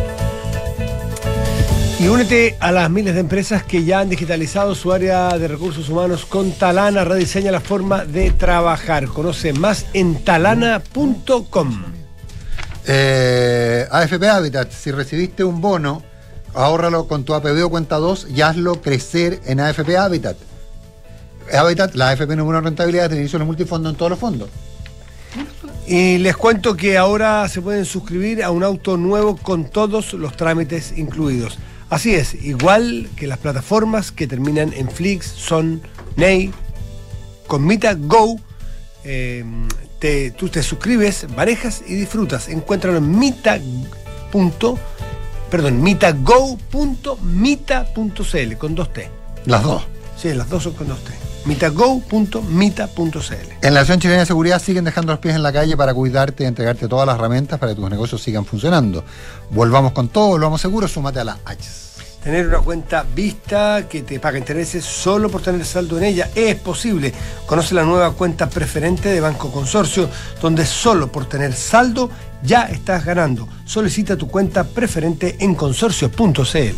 Y únete a las miles de empresas que ya han digitalizado su área de recursos humanos con Talana. Rediseña la forma de trabajar. Conoce más en talana punto com. Eh, A F P Habitat, si recibiste un bono, ahórralo con tu A P B o cuenta dos y hazlo crecer en A F P Habitat. Habitat, la A F P número de rentabilidad de inicio de los multifondos en todos los fondos. Y les cuento que ahora se pueden suscribir a un auto nuevo con todos los trámites incluidos. Así es, igual que las plataformas que terminan en Flix, Son, Ney, con Mita Go, eh, te, tú te suscribes, manejas y disfrutas. Encuéntralo en mita. Perdón, mitago punto mita punto cl con dos T. Las dos. Sí, las dos son con dos T. mitago punto mita punto cl. En la Asociación Chilena de Seguridad siguen dejando los pies en la calle para cuidarte y entregarte todas las herramientas para que tus negocios sigan funcionando. Volvamos con todo, volvamos seguros, súmate a la H. Tener una cuenta vista que te paga intereses solo por tener saldo en ella es posible. Conoce la nueva cuenta preferente de Banco Consorcio, donde solo por tener saldo ya estás ganando. Solicita tu cuenta preferente en consorcio punto cl.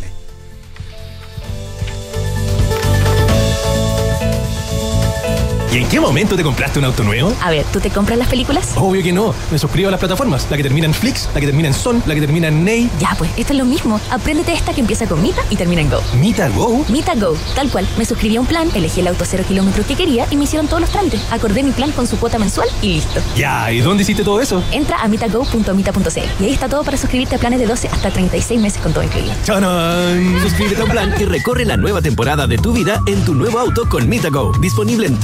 ¿Y en qué momento te compraste un auto nuevo? A ver, ¿tú te compras las películas? Obvio que no. Me suscribo a las plataformas. La que termina en Flix, la que termina en Son, la que termina en Ney. Ya, pues, esto es lo mismo. Apréndete esta que empieza con Mita y termina en Go. Mita Go. Mita Go, tal cual. Me suscribí a un plan, elegí el auto cero kilómetros que quería y me hicieron todos los trámites. Acordé mi plan con su cuota mensual y listo. Ya, ¿y dónde hiciste todo eso? Entra a mitago punto mita punto cl y ahí está todo para suscribirte a planes de doce hasta treinta y seis meses con todo incluido. ¡Chanán! Suscríbete a un plan y recorre la nueva temporada de tu vida en tu nuevo auto con Mita Go. Disponible en todo Chile.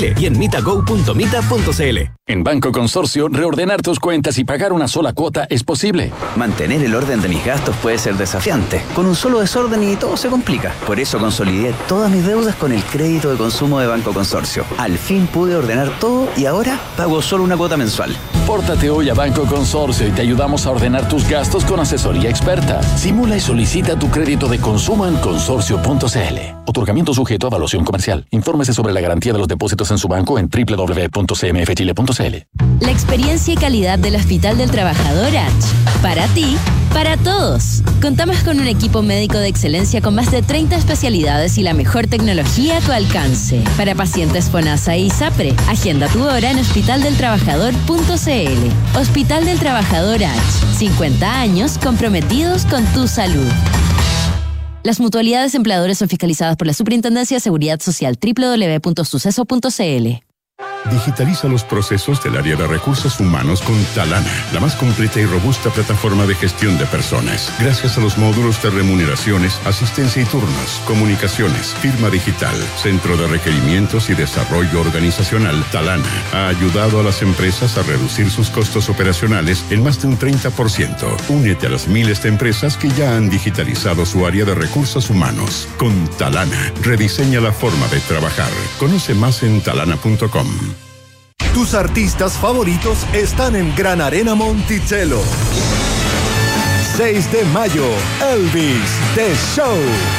cl y en mitago punto mita punto cl. En Banco Consorcio, reordenar tus cuentas y pagar una sola cuota es posible. Mantener el orden de mis gastos puede ser desafiante. Con un solo desorden y todo se complica. Por eso consolidé todas mis deudas con el crédito de consumo de Banco Consorcio. Al fin pude ordenar todo y ahora pago solo una cuota mensual. Pórtate hoy a Banco Consorcio y te ayudamos a ordenar tus gastos con asesoría experta. Simula y solicita tu crédito de consumo en consorcio punto cl. Otorgamiento sujeto a evaluación comercial. Infórmese sobre la garantía de los depósitos en su banco en doble u doble u doble u punto c m f chile punto c l. La experiencia y calidad del Hospital del Trabajador H. Para ti, para todos. Contamos con un equipo médico de excelencia con más de treinta especialidades y la mejor tecnología a tu alcance. Para pacientes FONASA y ISAPRE, agenda tu hora en hospital del trabajador punto c l. Hospital del Trabajador H. cincuenta años comprometidos con tu salud. Las mutualidades empleadores son fiscalizadas por la Superintendencia de Seguridad Social. doble u doble u doble u punto suceso punto c l. Digitaliza los procesos del área de recursos humanos con Talana, la más completa y robusta plataforma de gestión de personas. Gracias a los módulos de remuneraciones, asistencia y turnos, comunicaciones, firma digital, centro de requerimientos y desarrollo organizacional, Talana ha ayudado a las empresas a reducir sus costos operacionales en más de un treinta por ciento. Únete a las miles de empresas que ya han digitalizado su área de recursos humanos. Con Talana, rediseña la forma de trabajar. Conoce más en talana punto com. Tus artistas favoritos están en Gran Arena Monticello. seis de mayo, Elvis The Show.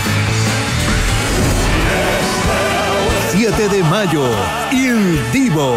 siete de mayo, Il Divo.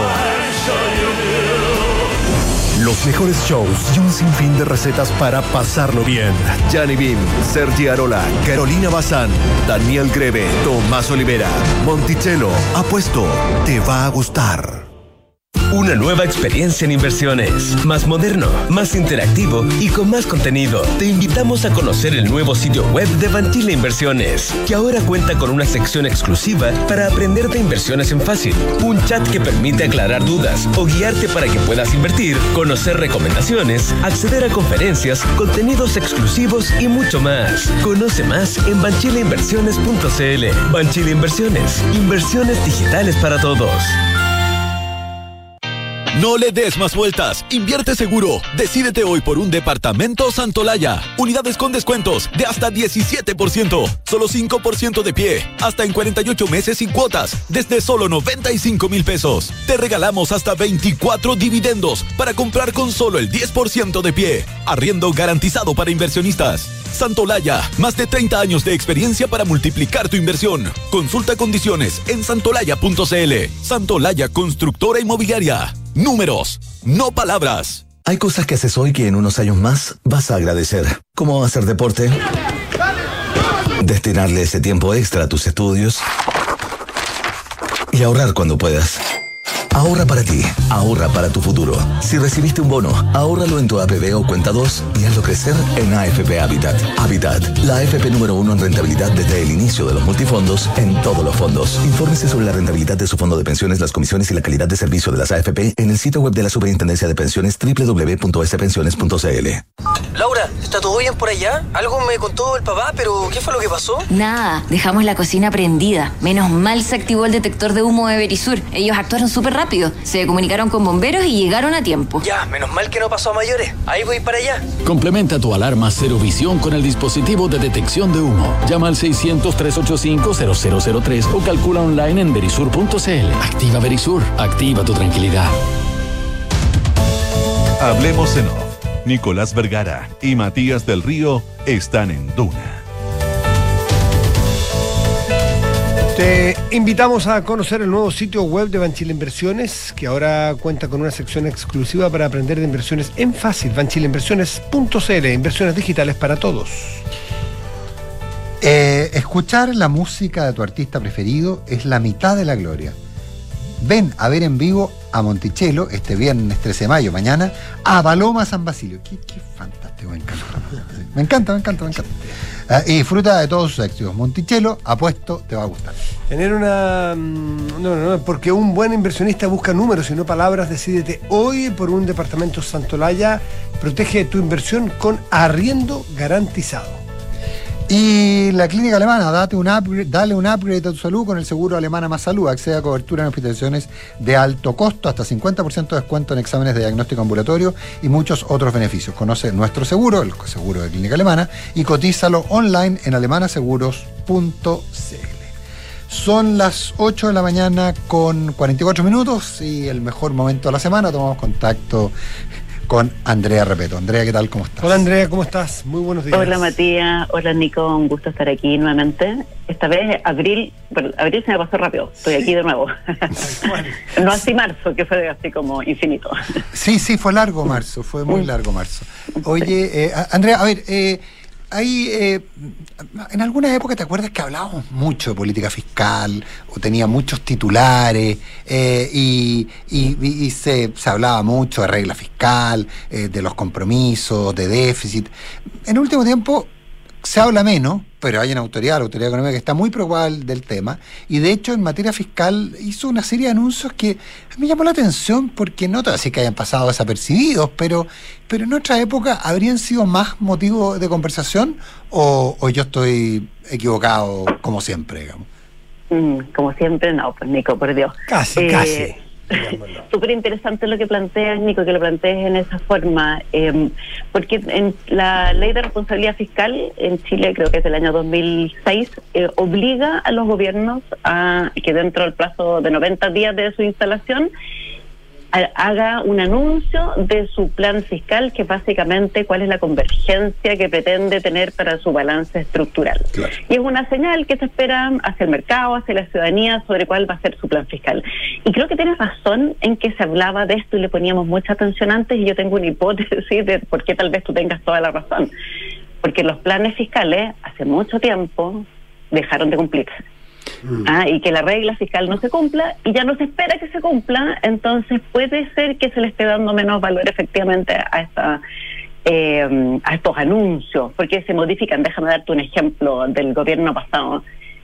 Los mejores shows y un sinfín de recetas para pasarlo bien. Gianni Bim, Sergi Arola, Carolina Bazán, Daniel Greve, Tomás Olivera. Monticello, apuesto, te va a gustar. Una nueva experiencia en inversiones, más moderno, más interactivo y con más contenido. Te invitamos a conocer el nuevo sitio web de Banchile Inversiones, que ahora cuenta con una sección exclusiva para aprender de inversiones en fácil, un chat que permite aclarar dudas o guiarte para que puedas invertir, conocer recomendaciones, acceder a conferencias, contenidos exclusivos y mucho más. Conoce más en banchile inversiones punto c l. Banchile Inversiones, inversiones digitales para todos. No le des más vueltas, invierte seguro. Decídete hoy por un departamento Santolaya. Unidades con descuentos de hasta diecisiete por ciento, solo cinco por ciento de pie, hasta en cuarenta y ocho meses sin cuotas, desde solo noventa y cinco mil pesos. Te regalamos hasta veinticuatro dividendos para comprar con solo el diez por ciento de pie. Arriendo garantizado para inversionistas. Santolaya, más de treinta años de experiencia para multiplicar tu inversión. Consulta condiciones en santolaya punto c l. Santolaya Constructora Inmobiliaria. Números, no palabras. Hay cosas que haces hoy que en unos años más vas a agradecer. Como hacer deporte, destinarle ese tiempo extra a tus estudios y ahorrar cuando puedas. Ahorra para ti, ahorra para tu futuro. Si recibiste un bono, ahórralo en tu A P B o cuenta dos y hazlo crecer en A F P Habitat. Habitat, la A F P número uno en rentabilidad desde el inicio de los multifondos en todos los fondos. Infórmese sobre la rentabilidad de su fondo de pensiones, las comisiones y la calidad de servicio de las A F P en el sitio web de la Superintendencia de Pensiones doble u doble u doble u punto s pensiones punto c l. Laura, ¿está todo bien por allá? Algo me contó el papá, pero ¿qué fue lo que pasó? Nada, dejamos la cocina prendida. Menos mal se activó el detector de humo de Verisur. Ellos actuaron súper rápido. Se comunicaron con bomberos y llegaron a tiempo. Ya, menos mal que no pasó a mayores. Ahí voy para allá. Complementa tu alarma Cero Visión con el dispositivo de detección de humo. Llama al seiscientos, trescientos ochenta y cinco, cero cero cero tres o calcula online en verisur punto c l. Activa Verisur. Activa tu tranquilidad. Hablemos en off. Nicolás Vergara y Matías del Río están en Duna. Te invitamos a conocer el nuevo sitio web de Banchile Inversiones, que ahora cuenta con una sección exclusiva para aprender de inversiones en fácil. banchile inversiones punto c l, inversiones digitales para todos. Eh, escuchar la música de tu artista preferido es la mitad de la gloria. Ven a ver en vivo a Monticello este viernes trece de mayo, mañana, a Paloma San Basilio. Qué, qué fantástico, me encanta. Me encanta, me encanta, me encanta. Uh, y disfruta de todos sus éxitos. Monticello, apuesto, te va a gustar. Tener una... No, no, no, porque un buen inversionista busca números y no palabras. Decídete hoy por un departamento Santolaya. Protege tu inversión con arriendo garantizado. Y la clínica alemana, date un upgrade, dale un upgrade a tu salud con el seguro Alemana Más Salud. Accede a cobertura en hospitalizaciones de alto costo, hasta cincuenta por ciento de descuento en exámenes de diagnóstico ambulatorio y muchos otros beneficios. Conoce nuestro seguro, el seguro de clínica alemana, y cotízalo online en alemanaseguros punto c l. Son las ocho de la mañana con cuarenta y cuatro minutos y el mejor momento de la semana. Tomamos contacto con Andrea Repeto. Andrea, ¿qué tal? ¿Cómo estás? Hola Andrea, ¿cómo estás? Muy buenos días. Hola Matías, hola Nico, un gusto estar aquí nuevamente. Esta vez abril, bueno, abril se me pasó rápido, estoy aquí de nuevo. No así marzo, que fue así como infinito. Sí, sí, fue largo marzo, fue muy largo marzo. Oye, eh, Andrea, a ver, eh, hay, eh, en alguna época, ¿te acuerdas que hablábamos mucho de política fiscal? O tenía muchos titulares, eh, y, y, y se, se hablaba mucho de regla fiscal, eh, de los compromisos, de déficit. En el último tiempo se habla menos, pero hay una autoridad, la Autoridad Económica, que está muy preocupada del tema, y de hecho en materia fiscal hizo una serie de anuncios que me llamó la atención, porque no te voy a decir que hayan pasado desapercibidos, pero, pero en otra época habrían sido más motivo de conversación, o, o yo estoy equivocado como siempre, digamos. Mm, como siempre, no, pues Nico, por Dios. Casi, eh, casi. Súper interesante lo que planteas, Nico, que lo plantees en esa forma, eh, porque en la ley de responsabilidad fiscal en Chile, creo que es del año dos mil seis, eh, obliga a los gobiernos a que dentro del plazo de noventa días de su instalación haga un anuncio de su plan fiscal, que básicamente cuál es la convergencia que pretende tener para su balance estructural. Claro. Y es una señal que se espera hacia el mercado, hacia la ciudadanía, sobre cuál va a ser su plan fiscal. Y creo que tienes razón en que se hablaba de esto y le poníamos mucha atención antes, y yo tengo una hipótesis de por qué tal vez tú tengas toda la razón. Porque los planes fiscales hace mucho tiempo dejaron de cumplirse. Ah, y que la regla fiscal no se cumpla y ya no se espera que se cumpla, entonces puede ser que se le esté dando menos valor efectivamente a esta eh, a estos anuncios, porque se modifican. Déjame darte un ejemplo del gobierno pasado.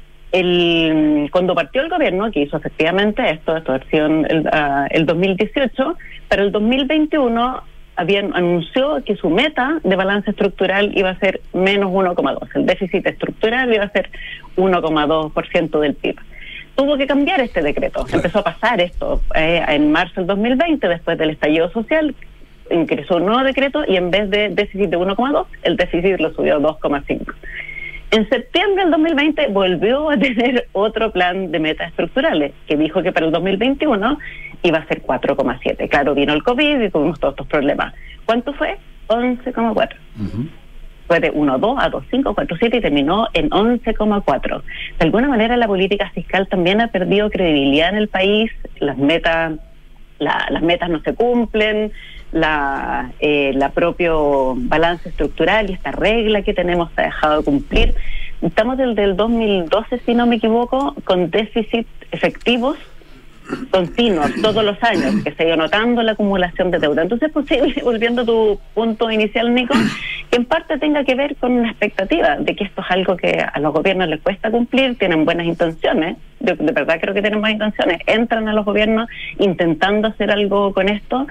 El, cuando partió el gobierno, que hizo efectivamente esto, esto versión el, uh, el dos mil dieciocho, para el dos mil veintiuno habían anunció que su meta de balance estructural iba a ser menos uno coma dos. El déficit estructural iba a ser uno coma dos por ciento del P I B. Tuvo que cambiar este decreto. Claro. Empezó a pasar esto eh, en marzo del dos mil veinte, después del estallido social, ingresó un nuevo decreto y en vez de déficit de uno coma dos, el déficit lo subió a dos coma cinco. En septiembre del dos mil veinte volvió a tener otro plan de metas estructurales, que dijo que para el dos mil veintiuno iba a ser cuatro coma siete. Claro, vino el COVID y tuvimos todos estos problemas. ¿Cuánto fue? once coma cuatro. Uh-huh. Fue de uno coma dos a dos coma cinco, cuatro coma siete y terminó en once coma cuatro. De alguna manera la política fiscal también ha perdido credibilidad en el país, las metas, la, las metas no se cumplen, la, eh, la propio balance estructural y esta regla que tenemos se ha dejado de cumplir. Estamos desde el dos mil doce, si no me equivoco, con déficit efectivos continuos todos los años, que se ha ido notando la acumulación de deuda. Entonces es posible, volviendo a tu punto inicial, Nico, que en parte tenga que ver con una expectativa de que esto es algo que a los gobiernos les cuesta cumplir, tienen buenas intenciones, de, de verdad creo que tienen buenas intenciones, entran a los gobiernos intentando hacer algo con esto,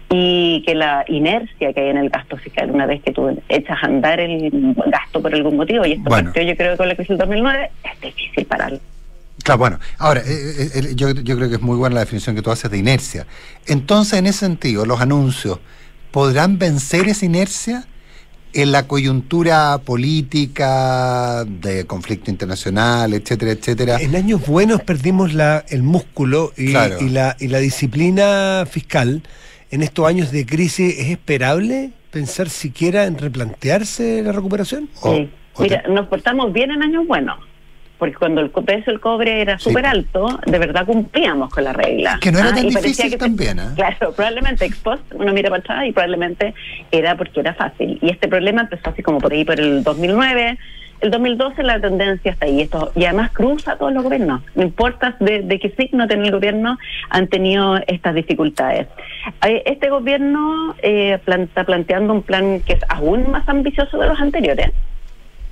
y que la inercia que hay en el gasto fiscal, una vez que tú echas a andar el gasto por algún motivo, y esto bueno. partió yo creo que con la crisis del dos mil nueve, es difícil pararlo. Claro, bueno, ahora, eh, eh, yo, yo creo que es muy buena la definición que tú haces de inercia. Entonces, en ese sentido, los anuncios, ¿podrán vencer esa inercia en la coyuntura política, de conflicto internacional, etcétera, etcétera? En años buenos perdimos la, el músculo y, claro. y, la, y la disciplina fiscal. En estos años de crisis, ¿es esperable pensar siquiera en replantearse la recuperación? Sí. O, Mira, o te... nos portamos bien en años buenos, porque cuando el precio del cobre era súper sí. alto, de verdad cumplíamos con la regla. Que no era ah, tan difícil que también, ¿eh? Claro, probablemente ex post, uno mira para atrás y probablemente era porque era fácil. Y este problema empezó así como por ahí por el dos mil nueve, el dos mil doce la tendencia está ahí. Esto, y además cruza a todos los gobiernos. No importa de, de qué signo tiene el gobierno, han tenido estas dificultades. Este gobierno eh, plan, está planteando un plan que es aún más ambicioso de los anteriores.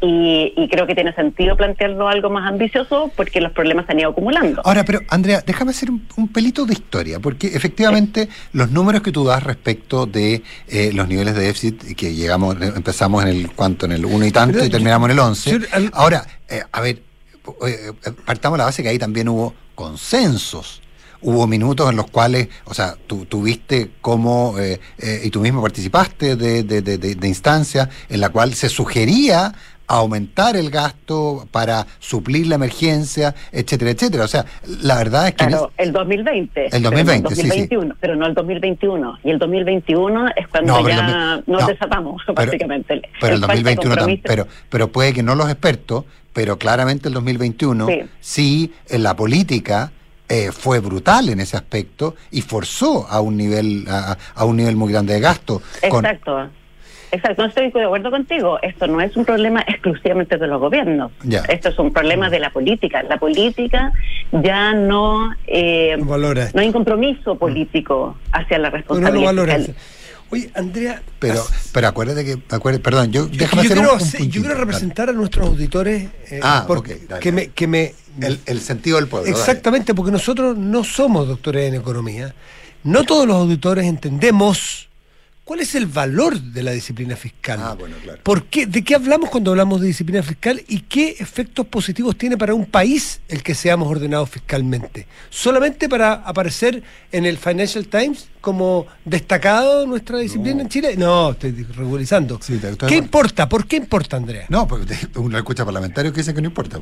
Y, y creo que tiene sentido plantearlo algo más ambicioso porque los problemas se han ido acumulando. Ahora, pero Andrea, déjame hacer un, un pelito de historia, porque efectivamente los números que tú das respecto de eh, los niveles de déficit, que llegamos, empezamos en el cuánto, en el uno y tanto, pero, y terminamos en el once. Yo, al... Ahora, eh, a ver, eh, partamos de la base que ahí también hubo consensos. Hubo minutos en los cuales, o sea, tú tuviste como, eh, eh, y tú mismo participaste de, de, de, de, de instancias en la cual se sugería aumentar el gasto para suplir la emergencia, etcétera, etcétera. O sea, la verdad es que... Claro, es... el dos mil veinte. El dos mil veinte, pero no el dos mil veintiuno, sí, sí. Pero no el dos mil veintiuno. Y el dos mil veintiuno es cuando no, ya dos mil... nos no, desatamos, pero, básicamente. Pero el, el dos mil veintiuno también. Pero, pero puede que no los expertos, pero claramente el dos mil veintiuno sí, sí en la política... Eh, fue brutal en ese aspecto y forzó a un nivel a, a un nivel muy grande de gasto. Exacto. Con... Exacto, no estoy de acuerdo contigo. Esto no es un problema exclusivamente de los gobiernos. Ya. Esto es un problema de la política. La política ya no eh, valora. No hay un compromiso político hacia la responsabilidad. No, no valora. Oye, Andrea... Pero pero acuérdate que... Acuérdate, perdón, yo... yo déjame yo hacer quiero, un, un puntito, yo quiero representar dale. a nuestros auditores... Eh, ah, okay, dale, que me... Que me el, el sentido del pueblo. Exactamente, dale. Porque nosotros no somos doctores en economía. No todos los auditores entendemos cuál es el valor de la disciplina fiscal. Ah, bueno, claro. ¿Por qué? ¿De qué hablamos cuando hablamos de disciplina fiscal y qué efectos positivos tiene para un país el que seamos ordenados fiscalmente? ¿Solamente para aparecer en el Financial Times como destacado nuestra disciplina no. en Chile? No, estoy regularizando. Sí, te, ¿Qué importa? ¿Por qué importa, Andrea? No, porque uno escucha parlamentarios que dicen que no importa.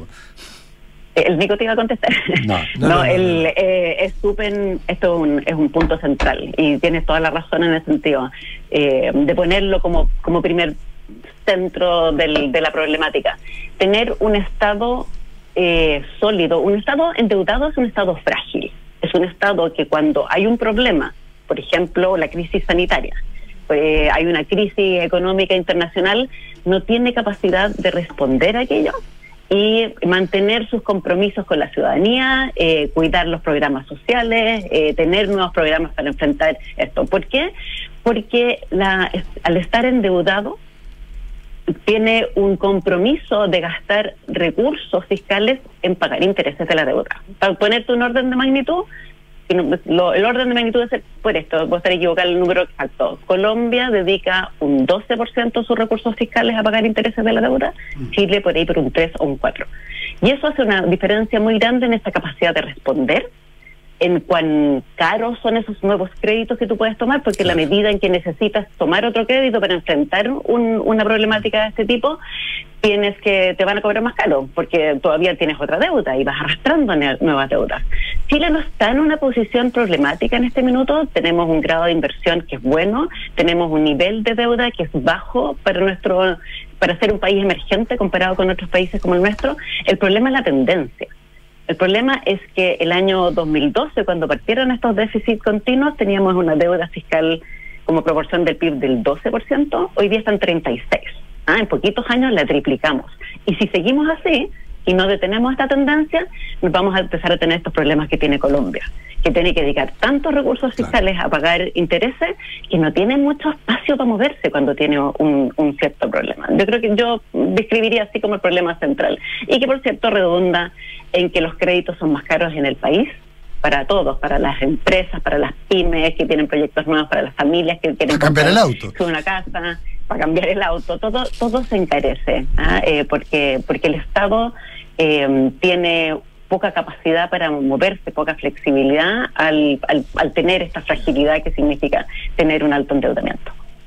El Nico te iba a contestar. No, no, no, no, el, no. Eh, es súper, esto es un, es un punto central y tienes toda la razón en el sentido eh, de ponerlo como, como primer centro del, de la problemática. Tener un Estado eh, sólido, un Estado endeudado es un Estado frágil, es un Estado que cuando hay un problema, por ejemplo la crisis sanitaria, eh, hay una crisis económica internacional, no tiene capacidad de responder a aquello y mantener sus compromisos con la ciudadanía, eh, cuidar los programas sociales, eh, tener nuevos programas para enfrentar esto. ¿Por qué? Porque la, al estar endeudado tiene un compromiso de gastar recursos fiscales en pagar intereses de la deuda. Para ponerte un orden de magnitud, Lo, el orden de magnitud es por esto, voy a estar equivocado el número exacto. Colombia dedica un doce por ciento de sus recursos fiscales a pagar intereses de la deuda, Chile por ahí por un tres o un cuatro. Y eso hace una diferencia muy grande en esa capacidad de responder, en cuán caros son esos nuevos créditos que tú puedes tomar, porque la medida en que necesitas tomar otro crédito para enfrentar un, una problemática de este tipo, tienes que te van a cobrar más caro, porque todavía tienes otra deuda y vas arrastrando nuevas deudas. Chile no está en una posición problemática en este minuto, tenemos un grado de inversión que es bueno, tenemos un nivel de deuda que es bajo para nuestro para ser un país emergente comparado con otros países como el nuestro. El problema es la tendencia. El problema es que el año dos mil doce, cuando partieron estos déficits continuos, teníamos una deuda fiscal como proporción del P I B del doce por ciento, hoy día están treinta y seis por ciento. Ah, en poquitos años la triplicamos. Y si seguimos así y no detenemos esta tendencia, nos vamos a empezar a tener estos problemas que tiene Colombia, que tiene que dedicar tantos recursos fiscales claro. a pagar intereses y no tiene mucho espacio para moverse cuando tiene un, un cierto problema. Yo creo que yo describiría así como el problema central. Y que por cierto redunda en que los créditos son más caros en el país, para todos, para las empresas, para las pymes que tienen proyectos nuevos, para las familias que quieren para cambiar el auto, una casa, para cambiar el auto, todo todo se encarece, ¿ah? eh, porque porque el Estado eh, tiene poca capacidad para moverse, poca flexibilidad al, al, al tener esta fragilidad que significa tener un alto endeudamiento.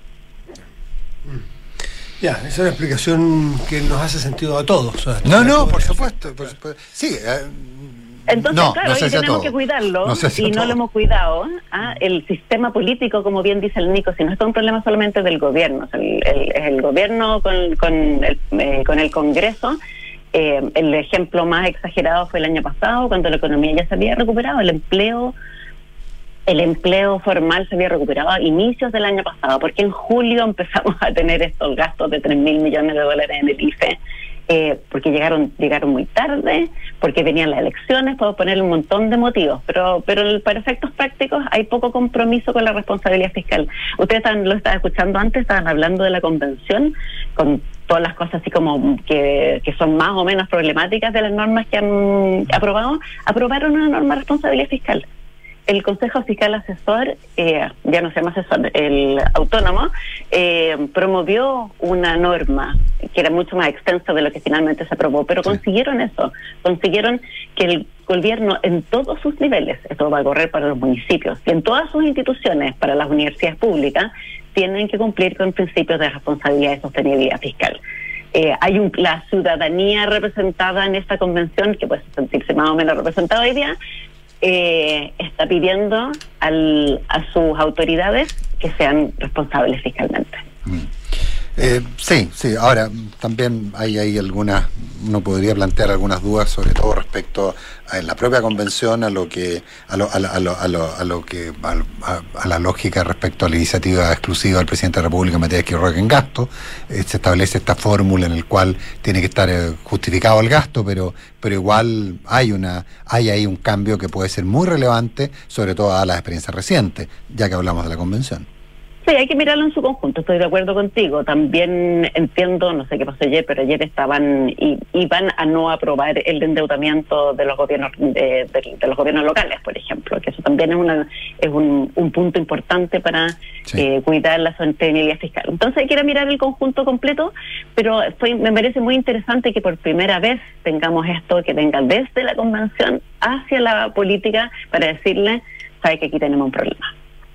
Ya, esa es una explicación que nos hace sentido a todos. ¿Sabes? No, no, por supuesto, por supuesto. Sí, eh, Entonces, no, claro, no hoy tenemos todo. que cuidarlo no si y no todo. lo hemos cuidado. ¿ah? El sistema político, como bien dice el Nico, si no es un problema solamente del gobierno, el, el, el gobierno con, con, el, eh, con el Congreso. Eh, el ejemplo más exagerado fue el año pasado, cuando la economía ya se había recuperado, el empleo el empleo formal se había recuperado a inicios del año pasado, porque en julio empezamos a tener estos gastos de tres mil millones de dólares en el I F E, eh, porque llegaron llegaron muy tarde, porque venían las elecciones, puedo poner un montón de motivos, pero pero para efectos prácticos hay poco compromiso con la responsabilidad fiscal. Ustedes estaban, lo estaban escuchando antes, estaban hablando de la convención, con todas las cosas así como que, que son más o menos problemáticas de las normas que han aprobado, aprobaron una norma de responsabilidad fiscal. El Consejo Fiscal Asesor, eh, ya no se llama asesor, el autónomo, eh, promovió una norma que era mucho más extensa de lo que finalmente se aprobó, pero sí. consiguieron eso, consiguieron que el gobierno en todos sus niveles, esto va a correr para los municipios, y en todas sus instituciones, para las universidades públicas, tienen que cumplir con principios de responsabilidad y sostenibilidad fiscal. Eh, hay un, la ciudadanía representada en esta convención, que puede sentirse más o menos representada hoy día, Eh, está pidiendo al, a sus autoridades que sean responsables fiscalmente. Mm. Eh, sí, sí. Ahora, también hay, hay algunas, uno podría plantear algunas dudas, sobre todo respecto a la propia convención, a lo que, a lo, a lo, a lo, a lo, a lo que, a, a la lógica respecto a la iniciativa exclusiva del presidente de la República en materia de que en gasto. Eh, se establece esta fórmula en el cual tiene que estar eh, justificado el gasto, pero, pero igual hay una, hay ahí un cambio que puede ser muy relevante, sobre todo a las experiencias recientes, ya que hablamos de la convención. Sí, hay que mirarlo en su conjunto, estoy de acuerdo contigo. También entiendo, no sé qué pasó ayer, pero ayer estaban y iban a no aprobar el endeudamiento de los gobiernos de, de, de los gobiernos locales, por ejemplo, que eso también es una es un, un punto importante para sí. eh, cuidar la sostenibilidad fiscal. Entonces hay que ir a mirar el conjunto completo, pero fue, me parece muy interesante que por primera vez tengamos esto que venga desde la convención hacia la política para decirle, sabe que aquí tenemos un problema.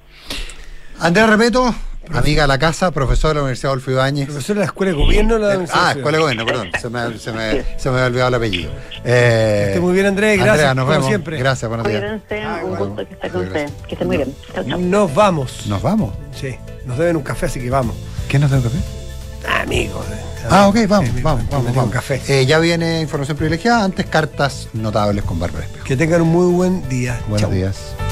Andrea Repeto, amiga de la casa, profesor de la Universidad Adolfo Ibáñez. Profesor de la Escuela de Gobierno de la Universidad. Ah, Escuela de Gobierno, perdón, se me, se me, se me había olvidado el apellido. Eh, que esté muy bien, Andrea, gracias. Andrea, nos como vemos. siempre. Gracias, buenos días. Cuídense, ah, un bueno. gusto que esté con ustedes. Que esté muy bien. Chao, chao. Nos vamos. ¿Nos vamos? Sí, nos deben un café, así que vamos. ¿Qué nos deben un café? Ah, amigos. Ah, ok, vamos, sí, vamos, vamos, vamos. Un café. Eh, ya viene información privilegiada, antes cartas notables con Bárbara Espejo. Que tengan un muy buen día. Buenos chau. días.